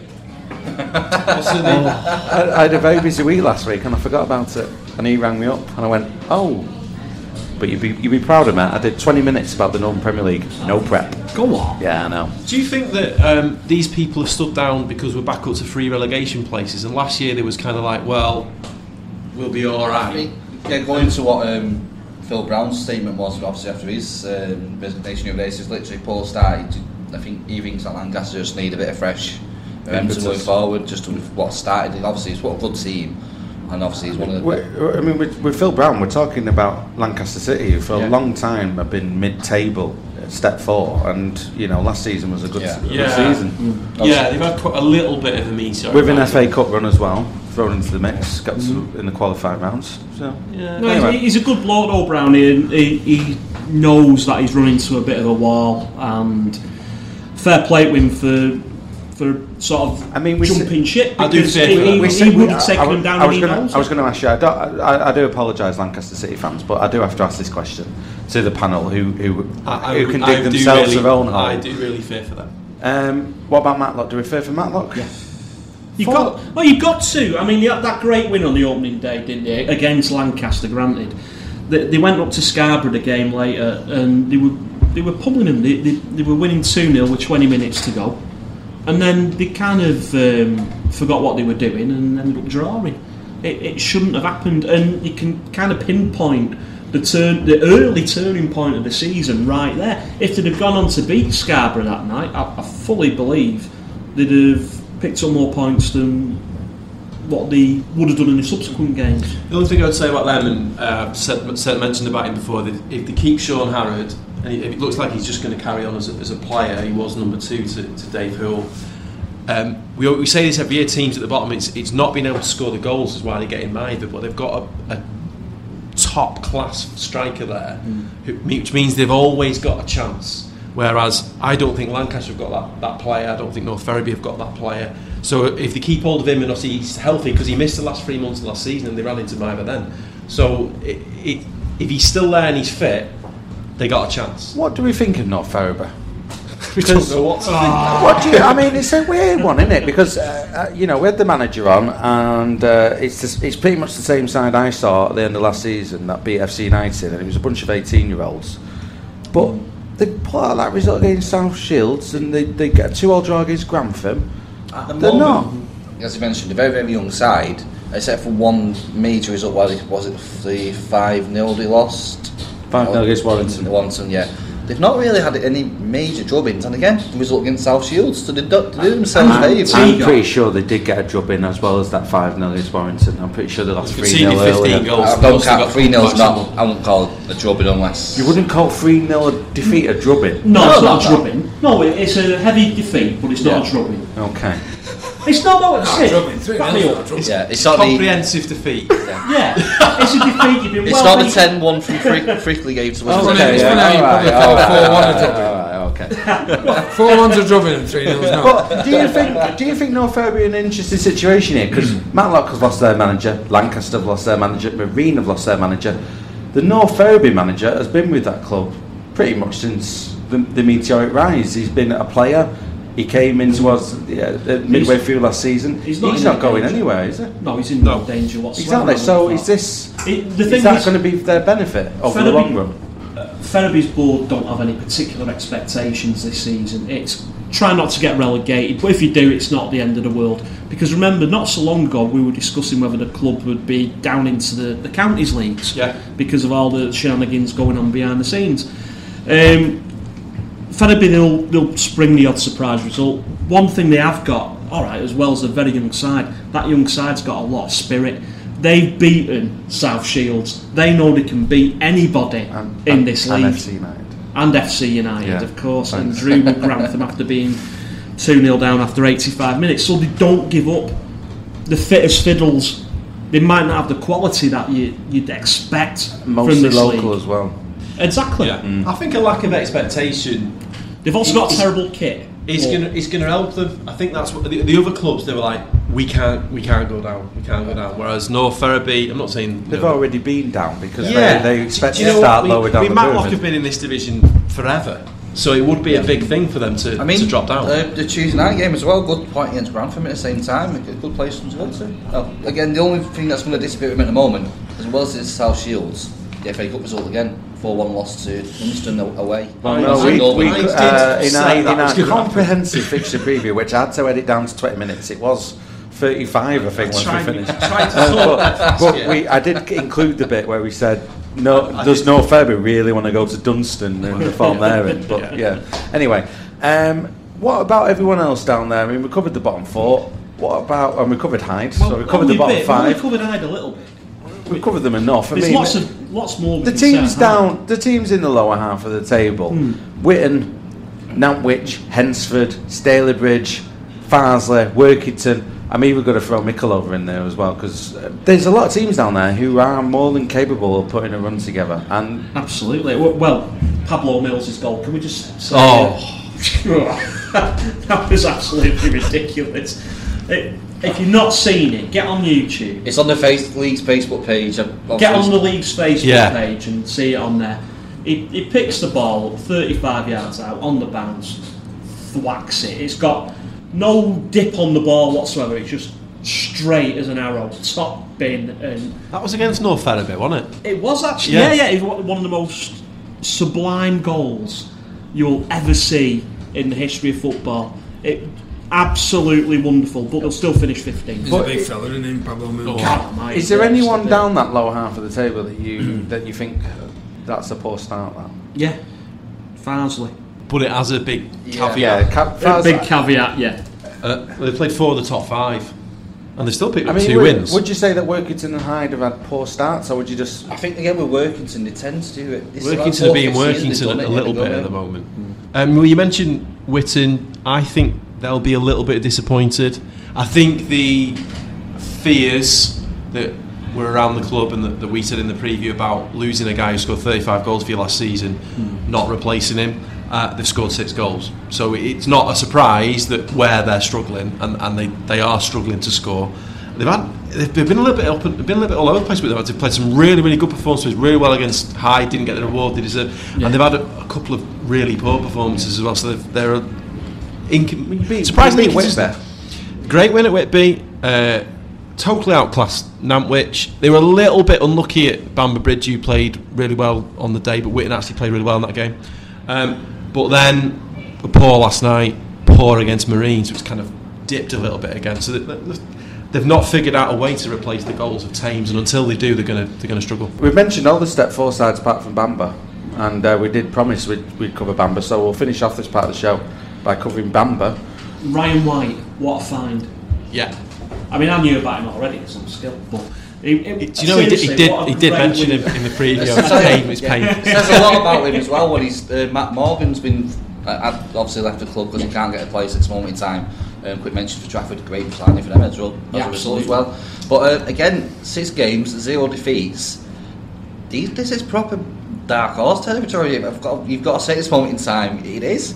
What's the name? I, I had a very busy week last week, and I forgot about it. And he rang me up, and I went, "Oh." But you'd be, you'd be proud of me. I did twenty minutes about the Northern Premier League, no prep. Go on. Yeah, I know. Do you think that um, these people have stood down because we're back up to three relegation places? And last year there was kind of like, well, we'll be all I right. mean, yeah, going to what um, Phil Brown's statement was, obviously after his um, resignation of days, is literally Paul started. I think he thinks that Lancaster just need a bit of fresh momentum going forward, just with what started. Obviously, it's what a good team, and obviously he's one of the. We're, I mean, with, with Phil Brown, we're talking about Lancaster City, who for Yeah. a long time have been mid-table, uh, step four, and you know, last season was a good, Yeah. good Yeah. season. Yeah, they've had quite a little bit of a meteor. With an F A Cup run as well, thrown into the mix, got to in the qualifying rounds. So Yeah. No, Anyway. he's, he's a good bloke, though, Brownie, and he, he knows that he's running into a bit of a wall, and fair play to him for for sort of I mean, we jumping ship. I do because fear he, for that. he, We he said- would I- have taken I, him down I and was he gonna, knows I was it. going to ask you. I, don't, I, I do apologise, Lancaster City fans, but I do have to ask this question to the panel, who who, I, I, who can I dig do themselves really, their own hole. I do really fear for them. Um, what about Matlock? Do we fear for Matlock? Yeah. You've got, well, you've got to. I mean, they had that great win on the opening day, didn't they? Against Lancaster, granted. They, they went up to Scarborough the game later, and they were they were pummeling them. They, they, they were winning two nil with twenty minutes to go, and then they kind of um, forgot what they were doing and ended up drawing. It, it shouldn't have happened, and you can kind of pinpoint the turn, the early turning point of the season right there. If they'd have gone on to beat Scarborough that night, I, I fully believe they'd have picked up more points than what they would have done in the subsequent games. The only thing I would say about them, and uh, said, said mentioned about him before, that if they keep Sean Harrod, and it looks like he's just going to carry on as a, as a player. He was number two to, to Dave Hull. Um, we, we say this every year. Teams at the bottom, it's it's not being able to score the goals is why they get in either. But they've got a, a top class striker there, mm. who, which means they've always got a chance. Whereas I don't think Lancaster have got that, that player. I don't think North Ferriby have got that player. So if they keep hold of him and obviously he's healthy, because he missed the last three months of last season and they ran into Miver then. So it, it, if he's still there and he's fit, they got a chance. What do we think of North Ferriby? We don't know what to think. What do you, I mean, it's a weird one, isn't it? Because uh, uh, you know, we had the manager on, and uh, it's just, it's pretty much the same side I saw at the end of last season that beat F C United, and it was a bunch of eighteen-year-olds. But they pull out that result against South Shields, and they, they get a two-all draw against Grantham. At the They're moment, as you mentioned, a very, very young side, except for one major result. Was it, was it the five nil they lost? five nil against Warrington. Warrington, yeah. they've not really had any major drubbings, and again, the result against South Shields, so they do, they do themselves I'm, favours. I'm pretty sure they did get a drubbing as well as that five nil against Warrington. I'm pretty sure they lost three nil earlier. Goals. I don't count three nil's not. I won't call it a drubbing unless You wouldn't call three nil a defeat a drubbing? No, No, it's no, not a no. drubbing. No, it- it's a heavy defeat, but it's not Yeah. a drubbing. Okay. It's not, no, it's Not it. drubbing, three Back nil's me not up. a drubbing. yeah, it's not the Comprehensive defeat. Yeah, it's a defeat. You've been it's well not the beaten. ten one from Frick, Frickley gave to us. Okay, It's yeah. one how you probably thought four one a drubbing. Alright, okay. Four one's a drubbing and three nil's not. But do you think do you think North Ferriby are in an interesting situation here? Because Matlock has lost their manager, Lancaster have lost their manager, Marine have lost their manager. The North Ferriby manager has been with that club pretty much since the, the meteoric rise. He's been a player. He came in towards yeah, midway through last season. he's He's not not, in any going danger. anywhere, is he? No, he's in no, danger whatsoever. Exactly. So I is this It, the thing is that is, going to be for their benefit over the Ferriby- long run? Ferriby's board don't have any particular expectations this season. It's try not to get relegated, but if you do, it's not the end of the world. Because remember, not so long ago, we were discussing whether the club would be down into the, the counties leagues Yeah. because of all the shenanigans going on behind the scenes. Um, Ferriby, they'll, they'll spring the odd surprise result. One thing they have got, all right, as well as a very young side, that young side's got a lot of spirit. They've beaten South Shields. They know they can beat anybody And, in and, this and league. F C United. And F C United, Yeah, of course, thanks. and drew with Grantham after being two nil down after eighty-five minutes. So they don't give up. The fit as fiddles. They might not have the quality that you, you'd expect from Mostly this local league. as well. Exactly. Yeah. I think a lack of expectation They've also got a terrible kit. is But- going to is going to help them. I think that's what the, the other clubs, they were like, we can't we can't go down, we can't go down. Whereas North Ferriby, I'm not saying They've you know, already been down because yeah, they, they expect Do to you know start what? lower we, down we the Matlock pyramid. have been in this division forever, so it would be a big thing for them to, I mean, to drop down. Uh, the Tuesday night game as well, good point against Grantham at the same time, a good good place for them to go to. Now, again, the only thing that's going to disappear them at the moment, as well as the South Shields, the F A Cup result again, four one loss to Winston away. Well, I no, did- we, we, I did uh, in say our, that in was our gonna happen. comprehensive fixture preview, which I had to edit down to twenty minutes, it was thirty-five, I think, once we tried- finished. I tried to sort that but fast, but yeah. we, I did include the bit where we said, no, I does did. North Ferriby really want to go to Dunstan and the form they're in? But yeah. Anyway, um, what about everyone else down there? I mean, we covered the bottom four. What about, and we covered Hyde, so we covered the only bottom bit, we've only five. covered Hyde a little bit. We covered them enough. I There's mean, lots of lots more. we the can say teams on down, the teams in the lower half of the table: Hmm. Witton, Nantwich, Hensford, Stalybridge, Farsley, Workington. I'm even going to throw Mickle over in there as well because uh, there's a lot of teams down there who are more than capable of putting a run together. And Hyde. Absolutely. W- Well, Pablo Mills' goal. Can we just say? Oh. that was absolutely ridiculous. It, if you've not seen it, get on YouTube. It's on the face, league's Facebook page. I've Get on obviously- the league's Facebook Yeah. page and see it on there. He, he picks the ball up thirty-five yards out on the bounce, thwacks it. It's got no dip on the ball whatsoever. It's just straight as an arrow, top bin, and That was against North Ferriby, wasn't it? it was actually Yeah. yeah, yeah. It was one of the most sublime goals you'll ever see in the history of football. It absolutely wonderful, but they'll still finish fifteenth. He's a big fella, isn't he, Pablo Mills? God almighty, is there yeah, anyone it's- down that lower half of the table that you that you think that's a poor start? That Yeah, Farsley. But it has a big Yeah. caveat. yeah, Cap- Big, Fars- big caveat, yeah. Uh, they played four of the top five, and they still picked I up mean, two would, wins. would you say that Workington and Hyde have had poor starts, or would you just? I think again with Workington, they tend to do it. This is Workington about are being fourth, fifth season Workington they've a done it, little they've bit done at it. the moment. Um, well, you mentioned Witton. I think they'll be a little bit disappointed. I think the fears that were around the club and that, that we said in the preview about losing a guy who scored thirty-five goals for you last season, not replacing him, uh, they've scored six goals. So it's not a surprise that where they're struggling, and, and they, they are struggling to score. They've had they've been a little bit up, and- been a little bit all over the place with them. They've played some really really good performances, really well against Hyde, didn't get the reward they deserve, Yeah. and they've had a, a couple of really poor performances as well. So they've, they're a inc- beat- surprisingly you beat inconsistent. Great win at Whitby. Uh, totally outclassed Nantwich. They were a little bit unlucky at Bamber Bridge, who played really well on the day, but Witton actually played really well in that game. Um, but then poor last night, poor against Marines, which kind of dipped a little bit again. So they, they, they've not figured out a way to replace the goals of Thames, and until they do, they're going to they're going to struggle. We've mentioned all the step four sides apart from Bamber. and uh, we did promise we'd, we'd cover Bamba, so we'll finish off this part of the show by covering Bamba. Ryan White, what a find. Yeah. I mean, I knew about him already at some skill, but he, he, do you know he did he did, he did mention him in the preview. It's pain, it's pain. It says a lot about him as well when he's uh, Matt Morgan's been uh, obviously left the club because he can't get a place at this moment in time. Um, quick mention for Trafford, great signing for them as well, as yeah, a result as well. But uh, again, six games, zero defeats. These, this is proper dark horse territory. I've got, you've got to say at this moment in time, it is.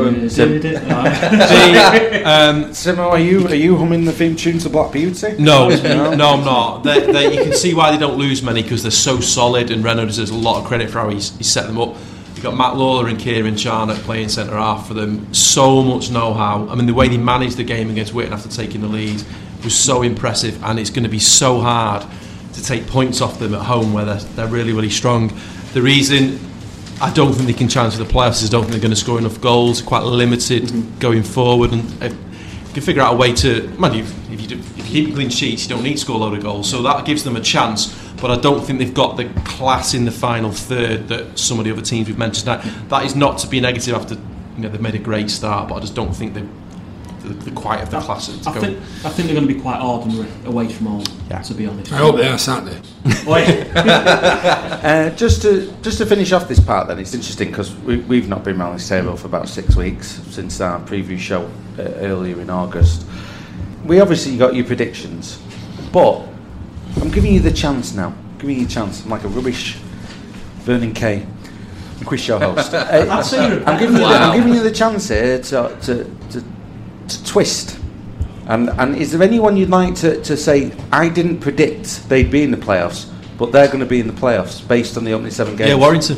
um, Simo, are you are you humming the theme tune to Black Beauty? No, no, no, I'm not. They, they, you can see why they don't lose many because they're so solid, and Renault deserves a lot of credit for how he's, he's set them up. You've got Matt Lawler and Kieran Charnock playing centre half for them. So much know-how. I mean, the way they managed the game against Witten after taking the lead was so impressive, and it's going to be so hard to take points off them at home where they're, they're really, really strong. The reason I don't think they can challenge for the playoffs is I don't think they're going to score enough goals. Quite limited mm-hmm. going forward, and if you can figure out a way to. Man, if, if you do, if you keep clean sheets, you don't need to score a load of goals, so that gives them a chance. But I don't think they've got the class in the final third that some of the other teams we've mentioned. That that is not to be negative after you know they've made a great start, but I just don't think they've the quite of the I, class to I go. think I think they're going to be quite ordinary away from home. Yeah. To be honest, I hope they are Saturday. uh, just to just to finish off this part, then it's interesting because we, we've not been around this table for about six weeks since our preview show uh, earlier in August. We obviously got your predictions, but I'm giving you the chance now. I'm giving you a chance. I'm like a rubbish Vernon Kay, quiz show host. uh, I'd say you're I'm giving, you wow. the, I'm giving you the chance here to to. to to twist, and and is there anyone you'd like to, to say I didn't predict they'd be in the playoffs, but they're going to be in the playoffs based on the opening seven games? Yeah, Warrington.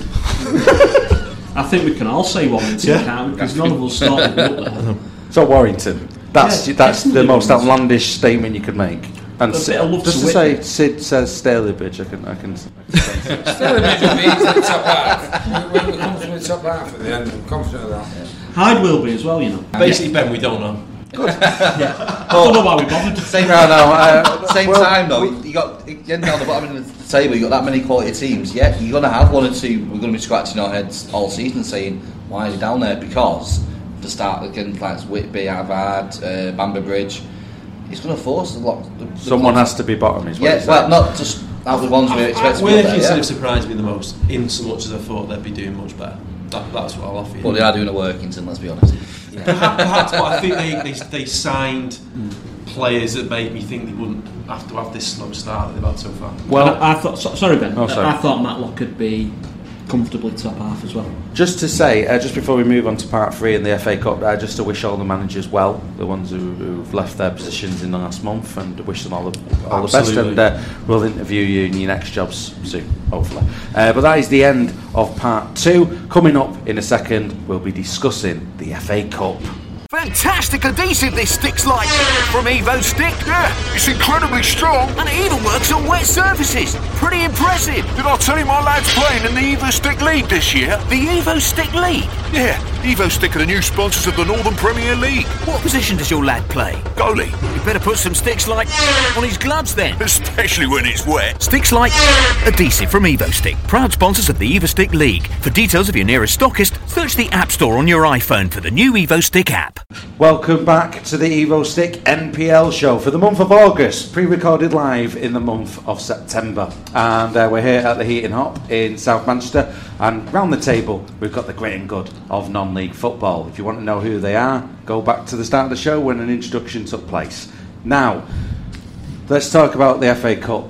I think we can all say Warrington, yeah. can't we? Because none of us started up there. So Warrington, that's yeah, that's the most outlandish statement you could make. And a s- bit of love just to to say, Whitby. Sid says Stalybridge. I can I can. Stalybridge means the top half. We're, we're comfortable with the top half at the end. I'm confident of that. Hyde will be as well, you know. Basically, Ben, we don't know. Good. yeah. I don't know why we bothered. Same, no, no, uh, same well, time though, we, you got you end down the bottom of the table. You got that many quality teams. Yeah, you're going to have one or two. We're going to be scratching our heads all season, saying why are they down there? Because the start again, like Whitby, Harvard, uh, Bamber Bridge, it's going to force a lot. The, the Someone clubs. has to be bottom. Is what Yeah, you're well, saying. not just out the ones we expect to be Working there, yeah. yeah. surprised me the most, in so much as I thought they'd be doing much better. That, that's what I'll offer you. Well, they are doing a Workington, let's be honest. Yeah. Perhaps, perhaps, but I think they, they, they signed players that made me think they wouldn't have to have this slow start that they've had so far. Well, I, I thought. So, sorry, Ben. Oh, sorry. I thought Matlock could be comfortably top half as well. Just to say, uh, just before we move on to part three in the F A Cup, uh, just to wish all the managers well, the ones who, who've left their positions in the last month, and wish them all the, all the best. And uh, we'll interview you in your next jobs soon, hopefully. Uh, but that is the end of part two. Coming up in a second, we'll be discussing the F A Cup. Fantastic adhesive this stick's like from Evo Stick. Yeah, it's incredibly strong. And it even works on wet surfaces. Pretty impressive. Did I tell you my lad's playing in the Evo Stick League this year? The Evo Stick League? Yeah, Evo Stick are the new sponsors of the Northern Premier League. What position does your lad play? Goalie. You better put some Sticks Like on his gloves then. Especially when it's wet. Sticks Like adhesive from Evo Stick. Proud sponsors of the Evo Stick League. For details of your nearest stockist, search the App Store on your iPhone for the new Evo Stick app. Welcome back to the Evo Stick N P L show for the month of August, pre-recorded live in the month of September. And uh, we're here at the Heat and Hop in South Manchester, and round the table we've got the great and good of non-league football. If you want to know who they are, go back to the start of the show when an introduction took place. Now, let's talk about the F A Cup.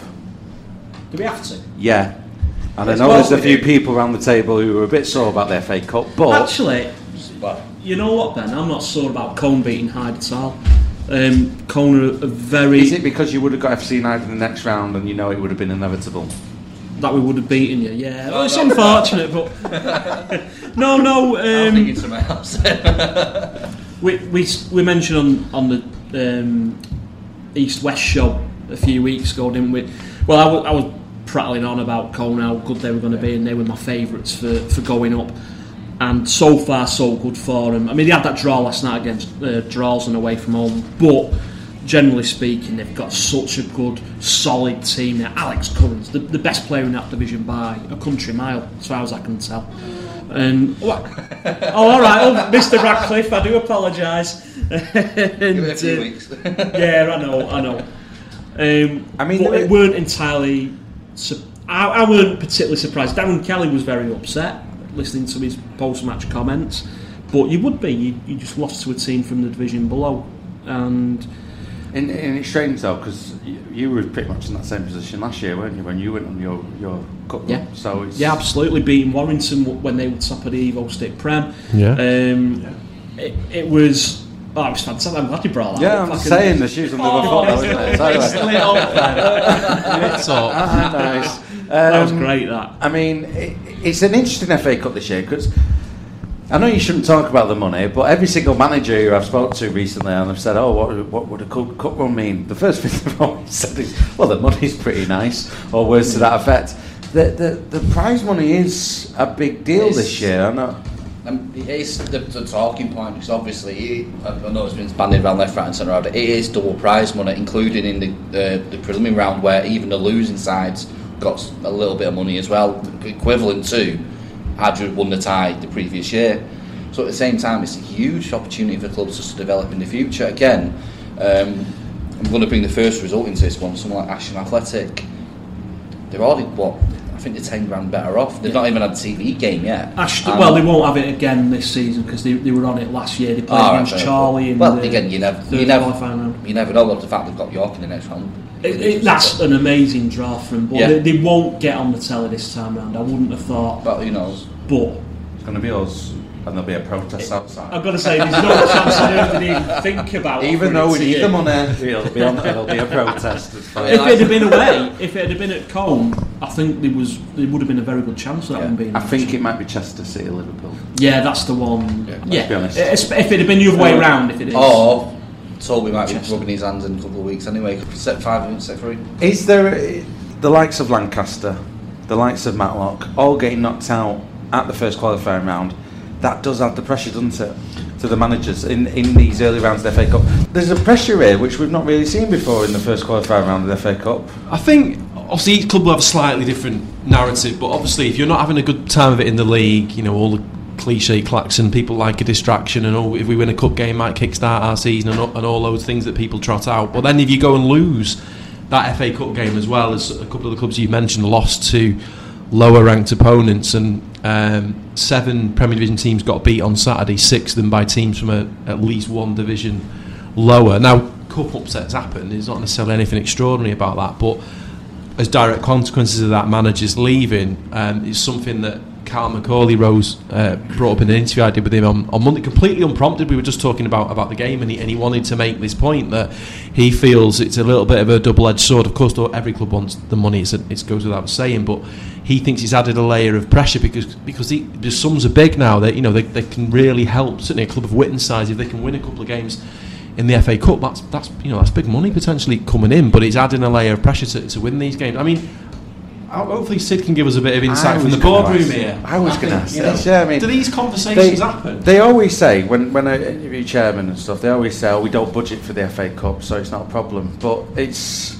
Do we have to? Yeah. And I It's know well there's a few we do. people around the table who are a bit sore about the F A Cup, but... Actually, you know what, Ben? I'm not sore about Cone beating Hyde at all. Um, Cone are a very... Is it because you would have got F C United in the next round and you know it would have been inevitable? That we would have beaten you, yeah. Well, it's unfortunate, but... no, no... I'm Um, thinking something else. we, we, we mentioned on, on the um, East-West show a few weeks ago, didn't we? Well, I, w- I was prattling on about Cone, how good they were going to be, and they were my favourites for, for going up. And so far, so good for them. I mean, they had that draw last night against uh, Drolsen away from home, but generally speaking, they've got such a good, solid team now. Alex Curran's the, the best player in that division by a country mile, as far as I can tell. And what? Oh, all right, oh, Mister Radcliffe, I do apologise. Give it a few uh, weeks. Yeah, I know, I know. Um, I mean, but it weren't entirely. Su- I, I weren't particularly surprised. Darren Kelly was very upset listening to his post-match comments, but you would be. You, you just lost to a team from the division below, and. And, and it's strange though, because you, you were pretty much in that same position last year, weren't you, when you went on your, your cup run? Yeah. So it's yeah, absolutely. Beating Warrington when they were top of the Evo Stick Prem. Yeah. Um, yeah. It, it was. Oh, it was fantastic. I'm glad you brought that yeah, up. I'm just saying the shoes on the other foot, though, isn't it? So It's lit up then. It's all. Ah, nice. Um, That was great, that. I mean, it, it's an interesting F A Cup this year, because I know you shouldn't talk about the money, but every single manager who I've spoken to recently, and they've said, oh, what, what would a cup, cup run mean? The first thing they've always said is, well, the money's pretty nice, or words to that effect. The, the, the prize money is a big deal It's, this year, I know. Um, it is the, the talking point, because obviously, it, I know it's been banded around left, right and centre, it is double prize money, including in the, uh, the preliminary round, where even the losing sides got a little bit of money as well, equivalent to had you won the tie the previous year. So at the same time, it's a huge opportunity for clubs to develop in the future. Again, um, I'm going to bring the first result into this one. Someone like Ashton Athletic, they're already, what, I think they're ten grand better off. They've not even had a T V game yet. Ashton, well, they won't have it again this season because they, they were on it last year. They played Oh, against right, Charlie in well, the again, you never, third you never, qualifying round. you never know what the fact they've got York in the next round. It, it, that's an amazing draw for them, but Yeah. they, they won't get on the telly this time round. I wouldn't have thought. But who knows? But It's going to be us, and there'll be a protest outside. I've got to say, there's no chance I didn't even think about. Even offering though it we to need you. the money, it'll be on, there'll be a protest. It's fine. If it had been away, if it had been at Combe, I think there was there would have been a very good chance of that Yeah. one being. I think it might be Chester City, Liverpool. Yeah, that's the one. Yeah, Yeah, let's be honest. It's- if it had been the other way round, if it is. Or Toby might be Chester. rubbing his hands in a couple of weeks anyway. Set five, set three. Is there uh, the likes of Lancaster, the likes of Matlock, all getting knocked out at the first qualifying round? That does add the pressure, doesn't it, to the managers in, in these early rounds of the F A Cup. There's a pressure here which we've not really seen before in the first qualifying round of the F A Cup. I think obviously each club will have a slightly different narrative, but obviously if you're not having a good time of it in the league, you know, all the cliche klaxon, people like a distraction, and oh, if we win a cup game might kickstart our season, and, all- and all those things that people trot out. But then if you go and lose that F A Cup game, as well as a couple of the clubs you've mentioned lost to lower ranked opponents, and um, seven Premier Division teams got beat on Saturday, six of them by teams from a, at least one division lower. Now, cup upsets happen, there's not necessarily anything extraordinary about that, but as direct consequences of that managers leaving, um, it's something that Carl McCauley Rose uh, brought up in an interview I did with him on, on Monday, completely unprompted. We were just talking about, about the game, and he, and he wanted to make this point that he feels it's a little bit of a double-edged sword. Of course, every club wants the money, it's, it goes without saying, but he thinks he's added a layer of pressure because because he, the sums are big now. That you know they, they can really help. Certainly, a club of Witten's size, if they can win a couple of games in the F A Cup, that's that's you know that's big money potentially coming in. But it's adding a layer of pressure to, to win these games. I mean, hopefully Sid can give us a bit of insight from the boardroom here. I was going to ask. You know, Yeah, I mean, do these conversations they, happen? They always say when when I interview chairman and stuff, they always say, "Oh, we don't budget for the F A Cup, so it's not a problem." But it's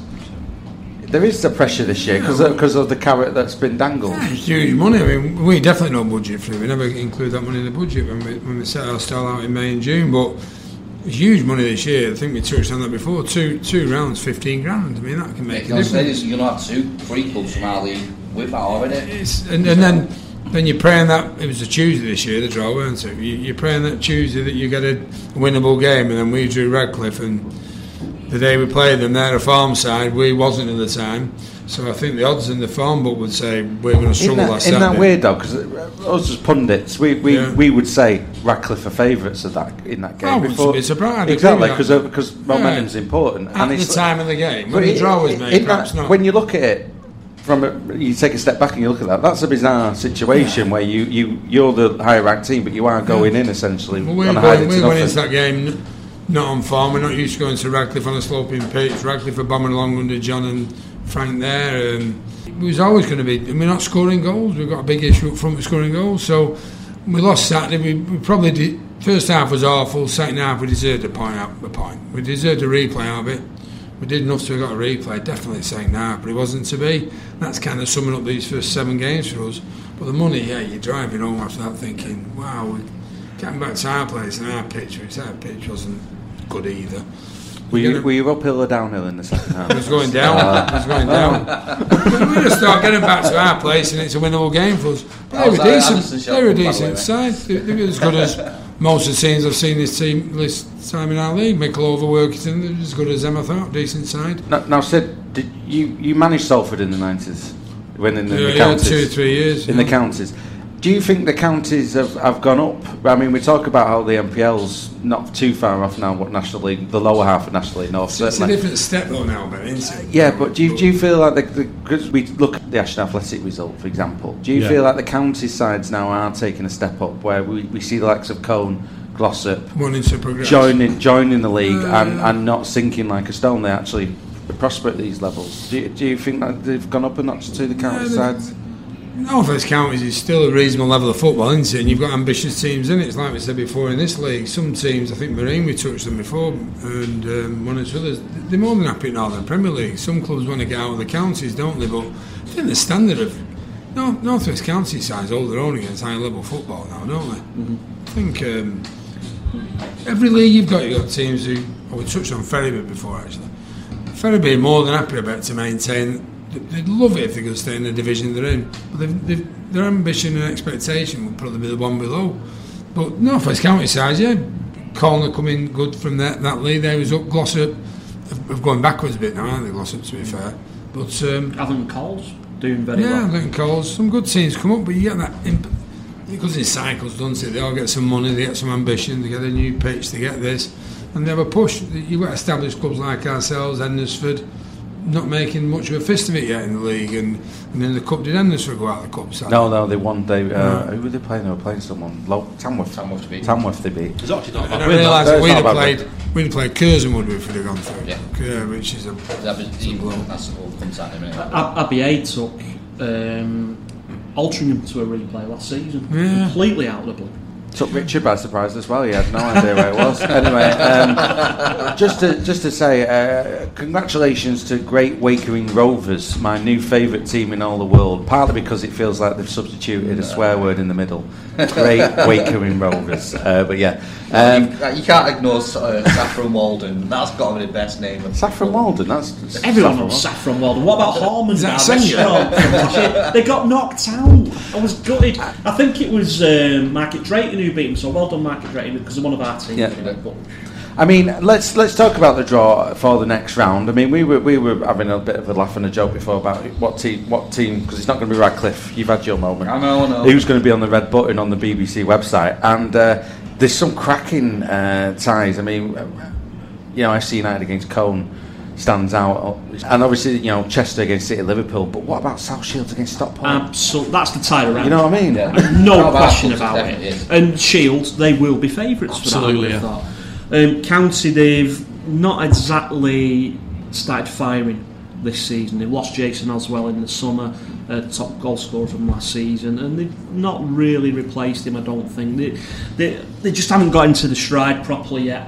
there is the pressure this year because because of the carrot that's been dangled. It's huge money. I mean, we definitely don't budget for it. We never include that money in the budget when we when we set our stall out in May and June. But it's huge money this year. I think we touched on that before. Two two rounds, fifteen grand. I mean, that can make a difference. You're going to have two, three clubs from our league with that already. It's, and, and then then you're praying that it was a Tuesday this year, the draw, weren't it? You, you're praying that Tuesday that you get a winnable game, and then we drew Radcliffe, and the day we played them, they're a farm side. We wasn't at the time, so I think the odds in the farm book would say we're going to struggle Isn't that, last isn't that Saturday. weird though? Because us as pundits, we we, Yeah. we would say Radcliffe are favourites of that in that game. I wouldn't before, be surprised, I'd agree exactly with because that. because momentum's Yeah. important. At the time of the game, but when the it- draw was it- made, it- perhaps that- not. When you look at it from a, you take a step back and you look at that. That's a bizarre situation where you you you're the higher ranked team, but you are going in essentially Well, we on a went, hiding we to went into nothing. that game n- not on form. We're not used to going to Radcliffe on a sloping pitch. Radcliffe are bombing along under John and Frank there. Um, it was always going to be. We're not scoring goals. We've got a big issue up front with scoring goals. So we lost Saturday. We, we probably did. First half was awful. Second half we deserved a point. Out a point. We deserved a replay out of it. We did enough to have got a replay. Definitely second half, but it wasn't to be. That's kind of summing up these first seven games for us. But the money, yeah, you're driving home after that thinking, wow, we're getting back to our place and our pitch, which our pitch wasn't good either. Were you, were you uphill or downhill in the second half? It was going down. Uh, it was going down. We just start getting back to our place, and it's a winnable game for us. But they were decent. They were a decent side. They, they were as good as most of the teams I've seen this team this time in our league. Michael Overworkington, they were as good as them, I thought. Decent side. Now, now Sid, did you you managed Salford in the nineties when in the, yeah, the counties? Yeah, two or three years in yeah. the counties. Do you think the counties have, have gone up? I mean, we talk about how the M P L's not too far off now what National League, the lower half of National League North. It's, it's a different step though now, but isn't it? Yeah, but do you, do you feel like, because we look at the Ashton Athletic result, for example, do you yeah. feel like the county sides now are taking a step up where we, we see the likes of Cone, Glossop, wanting to progress, joining, joining the league uh, and, and not sinking like a stone? They actually prosper at these levels. Do you, do you think that they've gone up a notch to the county yeah, sides? North West Counties is still a reasonable level of football, isn't it? And you've got ambitious teams in it. It's like we said before in this league. Some teams, I think Marine, we touched them before, and um, one or two others, they're more than happy in Northern Premier League. Some clubs want to get out of the counties, don't they? But I think the standard of no, North West County sides hold their own against high level football now, don't they? Mm-hmm. I think um, every league you've got, you've got teams who, oh, we touched on Ferriby before actually. Ferriby are more than happy about to maintain. They'd love it if they could stay in the division they're in, but they've, they've, their ambition and expectation would probably be the one below. But North West County sides, yeah, Colner coming good from that, that league there was up. Glossop have, have gone backwards a bit now, aren't they, Glossop, to be fair? But um, Atherton Coles doing very yeah, well. Yeah, Atherton Coles, some good teams come up, but you get that imp- it goes in cycles, doesn't it? They all get some money, they get some ambition, they get a new pitch, they get this, and they have a push. You've got established clubs like ourselves, Ennisford, not making much of a fist of it yet in the league, and, and then the cup did Ennisford go out of the cup side? No, no, they won. They uh, yeah. who were they playing? They were playing someone. Low, Tamworth. Tamworth beat. Tamworth they beat. It's actually not and bad. I realised that we'd have played. played, we'd have played Curzon, would we, if we'd have gone through? Yeah. yeah, which is a. That was even, that's all comes out in a minute. Abbey A took um, Altrincham to a replay last season, yeah. completely out of the blue. Took Richard by surprise as well. He had no idea where it was. Anyway, um, just to just to say, uh, congratulations to Great Wakering Rovers, my new favourite team in all the world. Partly because it feels like they've substituted a swear word in the middle. Great Wakering Rovers. Uh, but yeah, um, you, you can't ignore uh, Saffron Walden. That's got to be the best name. Of Saffron Walden. That's everyone knows Saffron Walden. What about Harmon? Is that Senga? They got knocked out. I was gutted. I think it was um, Market Drayton who beat them. So well done, Market Drayton, because they're one of our teams. Yeah. Anyway, but I mean, let's let's talk about the draw for the next round. I mean, we were we were having a bit of a laugh and a joke before about what team what team because it's not going to be Radcliffe. You've had your moment. I know, I know. Who's going to be on the red button on the B B C website? And uh, there's some cracking uh, ties. I mean, you know, F C United against Cone stands out, and obviously you know Chester against City Liverpool. But what about South Shields against Stockport? Absolutely, that's the tie around. You know what I mean? Yeah. No No, question about about it, it. is. And Shields, they will be favourites for that. Absolutely, I yeah. thought. Um, County, they've not exactly started firing this season. They've lost Jason Oswell in the summer, uh, top goal scorer from last season, and they've not really replaced him. I don't think they they, they just haven't got into the stride properly yet,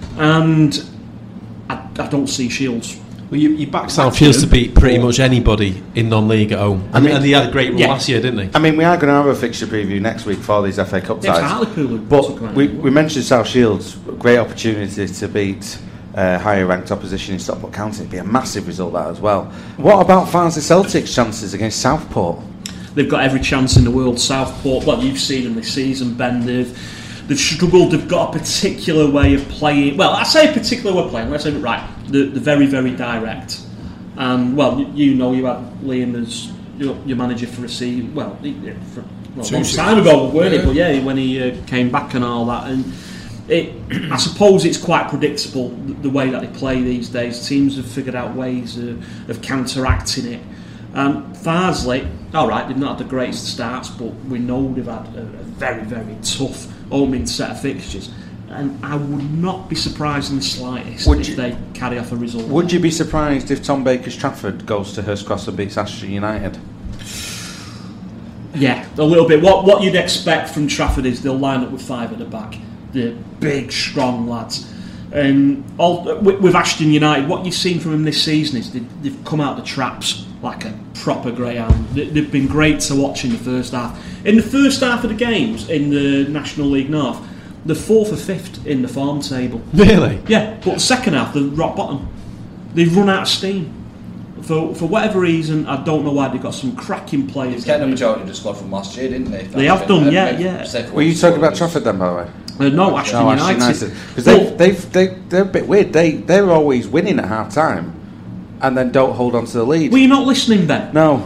and I, I don't see Shields. Well, you, you back South Shields to beat pretty much anybody in non-league at home, and, I mean, and they had a great run yeah. last year, didn't they? I mean, we are going to have a fixture preview next week for these F A Cup Yeah, it's ties. Hartlepool who took But them we, out. we mentioned South Shields, great opportunity to beat uh, higher ranked opposition in Stockport County. It'd be a massive result that as well. What about Farnsley Celtic's chances against Southport? They've got every chance in the world. Southport, well, you've seen them this season, Ben. They've, they've struggled. They've got a particular way of playing. Well, I say a particular way of playing. Let's say it right. They're, they're very, very direct. And well, you know, you had Liam as your, your manager for a season. Well, for well, a long time ago, weren't yeah. it? But yeah, when he uh, came back and all that, and it, I suppose it's quite predictable the way that they play these days. Teams have figured out ways of, of counteracting it. Um, Farnsley, all right, they've not had the greatest starts, but we know they've had a, a very, very tough opening set of fixtures. And I would not be surprised in the slightest Would if you- they carry off a result. Would you be surprised if Tom Baker's Trafford goes to Hurst Cross and beats Ashton United? Yeah, a little bit. What what you'd expect from Trafford is they'll line up with five at the back. The big, strong lads. Um, all, with, with Ashton United, what you've seen from them this season is they, they've come out the traps like a proper greyhound. They, they've been great to watch in the first half. In the first half of the games in the National League North, they're fourth or fifth in the form table. Really? Yeah, but the second half, they're rock bottom. They've run out of steam. For for whatever reason, I don't know why, they've got some cracking players. They kept the majority of the squad from last year, didn't they? They have done, yeah, yeah. Were you talking about Trafford then, by the way? Uh, no, Ashton no, United. Because they've, they've, they, they're a bit weird. They, they're always winning at half time and then don't hold on to the lead. Were you not listening, Ben? No.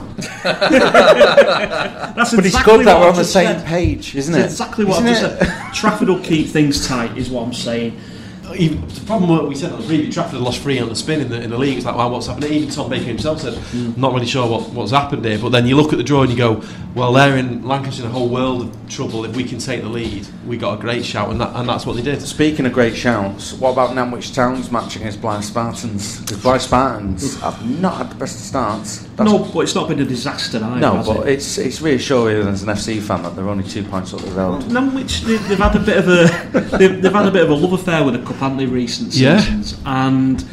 That's but exactly it's good that what we're I've on the just same said. page, isn't It's it? exactly what Isn't I've just it? said. Trafford will keep things tight, is what I'm saying. Even, the problem what we said on the preview, Trafford had lost three on the spin in the, in the league. It's like, wow, what's happening? Even Tom Baker himself said, mm. not really sure what, what's happened here. But then you look at the draw and you go, well, they're in Lancashire in a whole world of trouble. If we can take the lead, we got a great shout, and, that, and that's what they did. Speaking of great shouts, what about Nantwich Town's match against Blythe Spartans? Because Blythe Spartans have not had the best of starts. That's no, but it's not been a disaster either. No, has but it? it's it's reassuring as an F C fan that they're only two points up the road. Nantwich, they, they've had a bit of a they've, they've had a bit of a love affair with the cup, haven't they, recent Yeah. seasons? And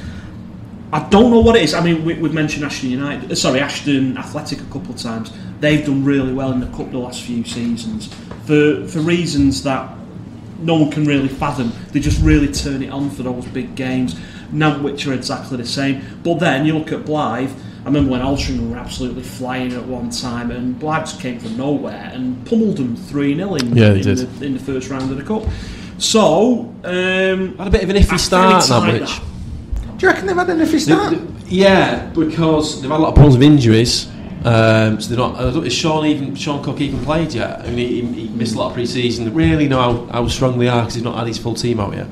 I don't know what it is. I mean, we, we've mentioned Ashton United, sorry, Ashton Athletic a couple of times. They've done really well in the cup the last few seasons for for reasons that no one can really fathom. They just really turn it on for those big games. Nantwich are exactly the same. But then you look at Blythe. I remember when Altrincham were absolutely flying at one time, and Blythe just came from nowhere and pummeled them three nil in, yeah, in, the, in the first round of the cup. So, um, had a bit of an iffy start, Nantwich. Do you reckon they've had an iffy start? They, they, yeah, because they've had a lot of problems with injuries. Um, so they're not. Uh, is Sean even Sean Cook even played yet? I mean, he, he missed a lot of pre-season. They really know how, how strong they are because he's not had his full team out yet.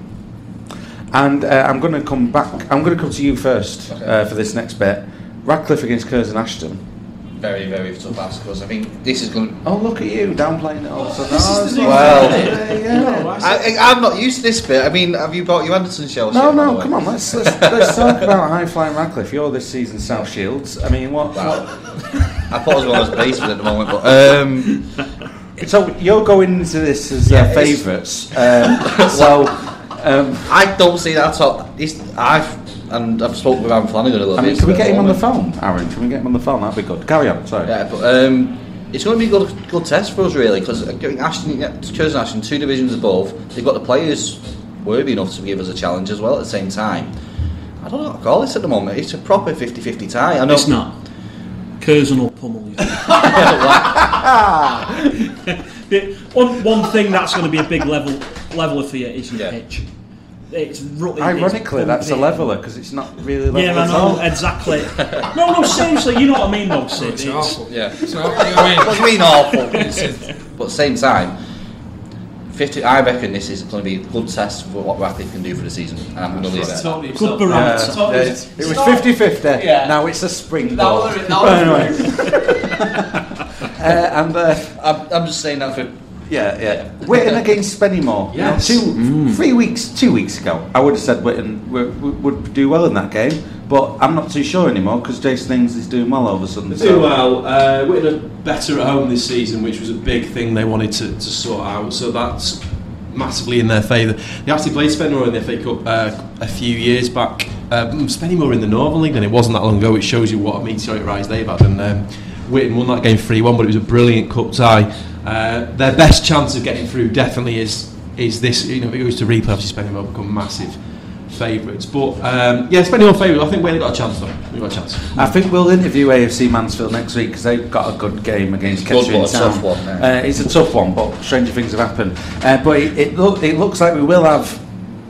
And uh, I'm going to come back. I'm going to come to you first okay. uh, for this next bit. Radcliffe against Curzon Ashton. Very, very tough ask because I think this is going to... Oh, look at you, downplaying it all. So no, well, yeah, yeah. I, I'm not used to this bit. I mean, have you bought your Anderson shells? No, no, come on, let's let's, let's talk about high-flying Radcliffe. You're this season's South Shields. I mean, what... Well, I thought I was one of those basement at the moment, but... Um, so, you're going into this as yeah, uh, favourites. Um, so, um, I don't see that at all. It's, I've... And I've spoken with Aaron Flanagan a little I mean, bit. Can we get him on the phone, Aaron? Can we get him on the phone? That'd be good. Carry on, sorry. Yeah, but um, it's going to be a good, good test for us, really, because Ashton, Curzon Ashton, two divisions above, they've got the players worthy enough to give us a challenge as well at the same time. I don't know what to call this at the moment. It's a proper fifty-fifty tie. I know it's not. Curzon will pummel you. one, one thing that's going to be a big level leveler for you is your yeah. pitch. It's really, ironically, it's that's a leveler because it's not really level. Yeah, I know, exactly. no, no, seriously, you know what I mean, though, Sid. It's, it's awful. Yeah, it's awful. I mean, what do you mean awful? But at the same time, fifty. I reckon this is going to be a good test for what Radcliffe can do for the season, and I'm going to leave it. Totally good barometer. Yeah. Yeah, it was fifty-fifty. Yeah. Now it's a springboard. Anyway. uh, and uh, I'm, I'm just saying that for. Yeah, yeah. Witten against Spennymoor. Yes. You know, two, mm. Three weeks, two weeks ago, I would have said Witten would, would do well in that game, but I'm not too sure anymore because Jason Ings is doing well all of a sudden. They do well. Uh, Witten are better at home this season, which was a big thing they wanted to, to sort out. So that's massively in their favour. They actually played Spennymoor in the F A Cup uh, a few years back. Um, Spennymoor in the Northern League, and it wasn't that long ago. It shows you what a meteoric rise they've had. And um, Witten won that game three one, but it was a brilliant cup tie. Uh, their best chance of getting through definitely is is this. You know, if it goes to replay, obviously Spennymoor become massive favourites. But um, yeah, Spennymoor favourite. I think Wales got a chance though. We've got a chance. I think we'll interview A F C Mansfield next week because they've got a good game against Kettering Town. Tough one, yeah. uh, it's a tough one, but stranger things have happened. Uh, but it, it, look, it looks like we will have,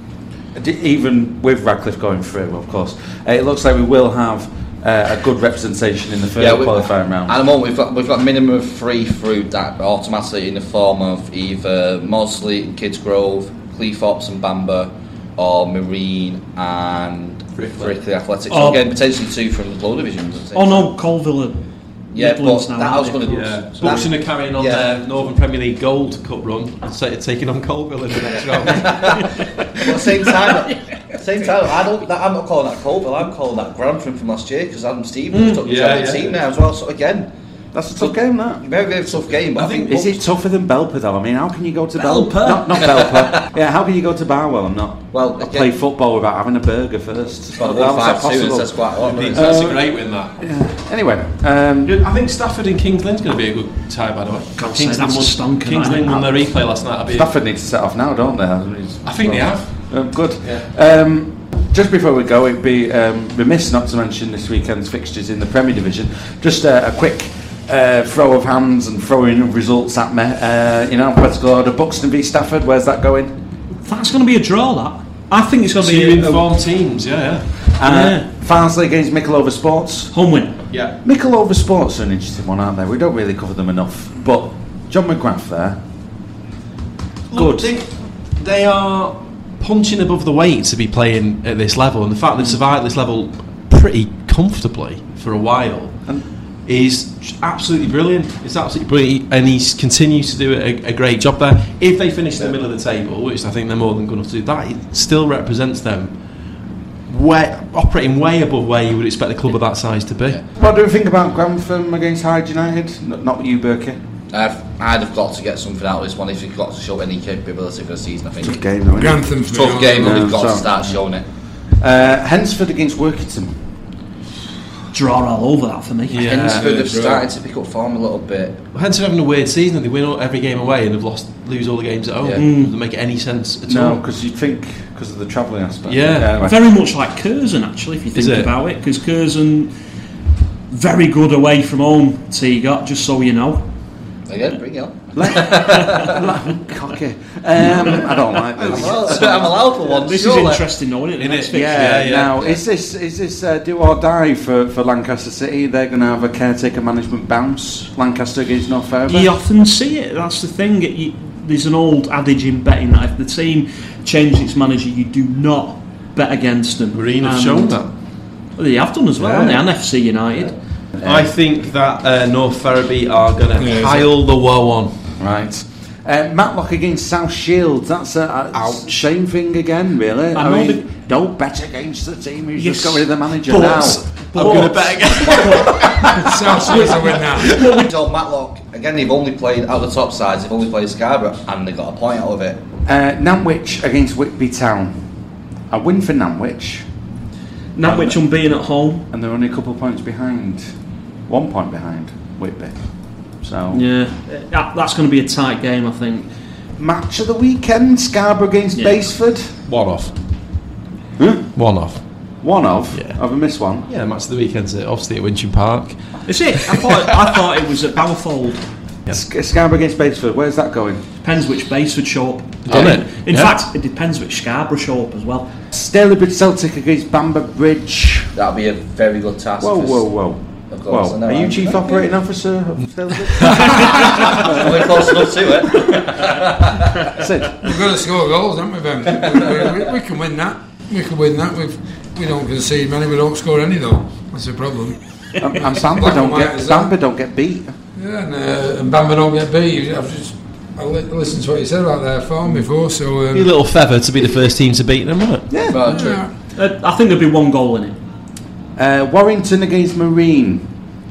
even with Radcliffe going through, of course, uh, it looks like we will have. Uh, a good representation in the first yeah, qualifying round. At the moment, we've got we've got a minimum of three through that automatically in the form of either Mossley and Kidsgrove, Cleethorpes and Bamber, or Marine and Frickley Athletics. So oh. again, potentially two from the lower divisions. Oh no, Colville. Yeah, but that I was going to. Yeah. So Buxton are carrying on yeah. their Northern Premier League Gold Cup run and taking on Colville in the next round. But at the same time, at the same time, I don't. I'm not calling that Colville. I'm calling that Grantham from last year because Adam Stevens mm. took the yeah, yeah. team now as well. So again, That's a tough game, that. Very, very tough game. But I, I think. Is it tougher than Belper, though? I mean, how can you go to Belper? Belper? Not, not Belper. Yeah, how can you go to Barwell and not well, again, play football without having a burger first? Well, well, five two, that's quite a lot. That's a great win, that. Yeah. Anyway, um, I think Stafford and Kings Lynn's going to be a good tie, by the way. God, Kings that's Lynn a stonker, Kings Lynn won their replay last night. Stafford need to set off now, don't they? I think they have. Um, good. Yeah. Um, just before we go, it'd be um, remiss not to mention this weekend's fixtures in the Premier Division. Just uh, a quick uh, throw of hands and throwing of results at me. Uh, in alphabetical order, Buxton v Stafford. Where's that going? That's going to be a draw. That I think it's going to be two a, informed teams. Yeah, yeah. Uh, yeah. Farnsley against Michelova Sports. Home win. Yeah. Michelova Sports are an interesting one, aren't they? We don't really cover them enough. But John McGrath there. Look, Good. They, they are punching above the weight to be playing at this level, and the fact they've survived this level pretty comfortably for a while And is absolutely brilliant. It's absolutely brilliant, and he continues to do a, a great job there. If they finish in the middle of the table, which I think they're more than good enough to do, that it still represents them way, operating way above where you would expect a club of that size to be. what do we think about Grantham against Hyde United? N- not you, Berkey. I've, I'd have got to get something out of this one if you've got to show any capability for the season, I think. Tough game, though, isn't it? Grantham for Tough me, game, but Yeah, we've got so- to start showing it. Uh, Hensford against Workington. Draw all over that for me. Yeah. Hensford have Yeah. started to pick up form a little bit. Hence, having a weird season. They win all, every game away and have lost, lose all the games at home. Yeah. It doesn't make any sense at No, all. because you'd think because of the travelling aspect. Yeah. anyway. Very much like Curzon, actually, if you Is think it? about it, because Curzon very good away from home. T got just so you know. Again, bring it on. Cocky. Um, I don't like I'm this. allowed, I'm allowed for one. This surely. is interesting, though, isn't it? The Isn't next it? fixture. Yeah, Yeah, yeah. now is this is this uh, do or die for, for Lancaster City? They're going to have a caretaker management bounce. Lancaster against North Fairbairn. You often see it. That's the thing. It, you, there's an old adage in betting that if the team changes its manager, you do not bet against them. Marine have And- shown that. Well, they have done as well, Yeah. haven't they? And F C United. I think that uh, North Ferriby are going to Yeah, pile the woe on. Right. Uh, Matlock against South Shields. That's a, a Ouch. shame thing again, really. I I, know mean, don't bet against the team who's Yes, just got rid of the manager but- now. I'm going to bet again. South Shields will win that. So Matlock, again, they've only played out the top sides, they've only played Scarborough, and they got a point out of it. Uh, Nantwich against Whitby Town. A win for Nantwich, Nantwich unbeaten at home. and they're only a couple of points behind. One point behind Whitby. So Yeah, that, that's going to be a tight game, I think. match of the weekend: Scarborough against Yeah. Baseford. One off. Huh? One off. One of. Yeah. Have I missed one? Yeah, match of the weekend's at, obviously at Wincham Park. Is it? I thought I thought it was at Bowerfold. Sc- Scarborough against Baseford. Where's that going? Depends which base would show up. Done it. In Yeah. fact, it depends which Scarborough show up as well. Stalybridge Celtic against Bamber Bridge. That'll be a very good task. Whoa, because- whoa, whoa. Of course, I Whoa. know, Are you I'm- chief operating officer of Stalybridge? We're close enough to it. Sid. We've got to score goals, haven't we, Ben? We, we, we can win that. We can win that. We've, we don't concede many, we don't score any, though. That's the problem. And, and Bamber Black don't and white get as well. Bamber don't get beat. Yeah, and, uh, and Bamber don't get beat. I've just I li- listened to what you said about their form before, so. Um, Be a little feather to be the first team to beat them, wouldn't it? Yeah. Well, true. yeah. Uh, I think there'll be one goal in it. Uh, Warrington against Marine.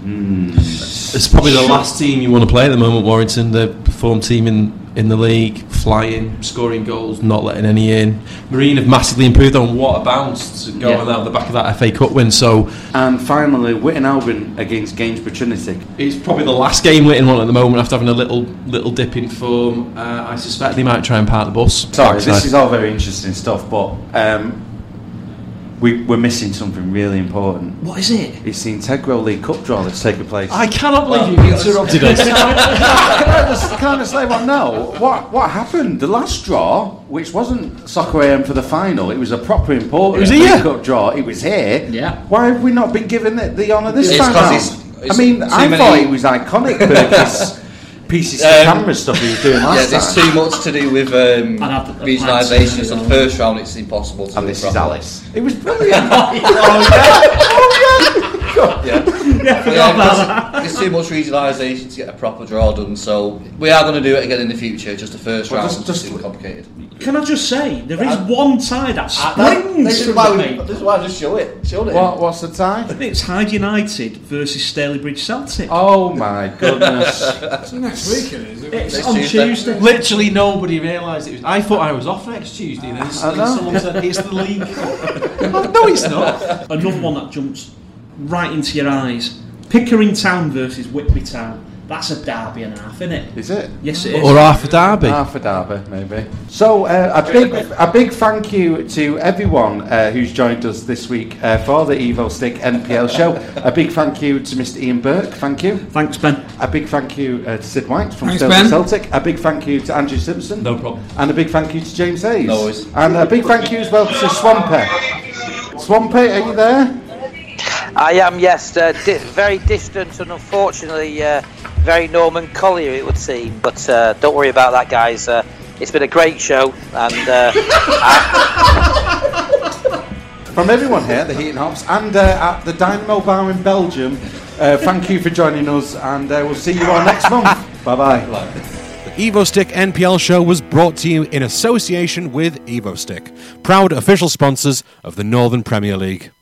It's probably the last team you want to play at the moment, Warrington. The form team in, in the league, flying, scoring goals, not letting any in. Marine have massively improved on what a bounce to go Yeah. on out the back of that F A Cup win. So And finally, Witton Albion against Gainsborough Trinity. it's probably the last game Witton want at the moment after having a little little dip in form. Uh, I suspect they might try and park the bus. Sorry, Backside. this is all very interesting stuff, but um, we, we're missing something really important. What is it? It's the Integro League Cup draw that's taken place. I cannot believe Well, you interrupted us. can, I just, can I just say what? No, what what happened? The last draw, which wasn't Soccer A M for the final, it was a proper important It was here. League Cup draw. It was here. Yeah. Why have we not been given it the honour this It's time 'cause round? it's- it's I mean, too I many- thought it was iconic. Burke's pieces of Um, camera stuff he was doing Yeah, last there's time. too much to do with um, I'd have to- regionalisation. So the first round, it's impossible to And do this it is properly. Alice. It was brilliant. Oh, oh yeah! Oh yeah! Yeah, Yeah, forgot yeah, about that. it's too much regionalisation to get a proper draw done. So we are going to do it again in the future. Just the first Well, round just- is just- too complicated. Can I just say, there is I- one tie that Uh, that- springs this is from why the we, paper. this is why I just show it. Showed it. What, what's the tie? It's Hyde United versus Stalybridge Celtic. Oh my goodness. It's next week, is it? It's Next on Tuesday. Tuesday. Literally nobody realised it was. I thought I was off next Tuesday, and then I know. someone said it's the league. Oh, no, it's not. Another one that jumps right into your eyes. Pickering Town versus Whitby Town. That's a derby and a half, isn't it? Is it? Yes, it is. Or half a derby. Half a derby, maybe. So, uh, a big, a big thank you to everyone uh, who's joined us this week uh, for the Evo Stick N P L show. A big thank you to Mister Ian Burke. Thank you. Thanks, Ben. A big thank you uh, to Sid White from Thanks, Stirling Ben. Celtic. A big thank you to Andrew Simpson. No problem. And a big thank you to James Hayes. No worries. And a big thank you as well to Swampy. Swampy, are you there? I am, yes. Uh, di- very distant and unfortunately uh, very Norman Collier, it would seem. But uh, don't worry about that, guys. Uh, it's been a great show. And uh, I- From everyone here at the Heat and Hops and uh, at the Dynamo Bar in Belgium, uh, thank you for joining us, and uh, we'll see you all next month. Bye-bye. The EvoStick N P L show was brought to you in association with EvoStick, proud official sponsors of the Northern Premier League.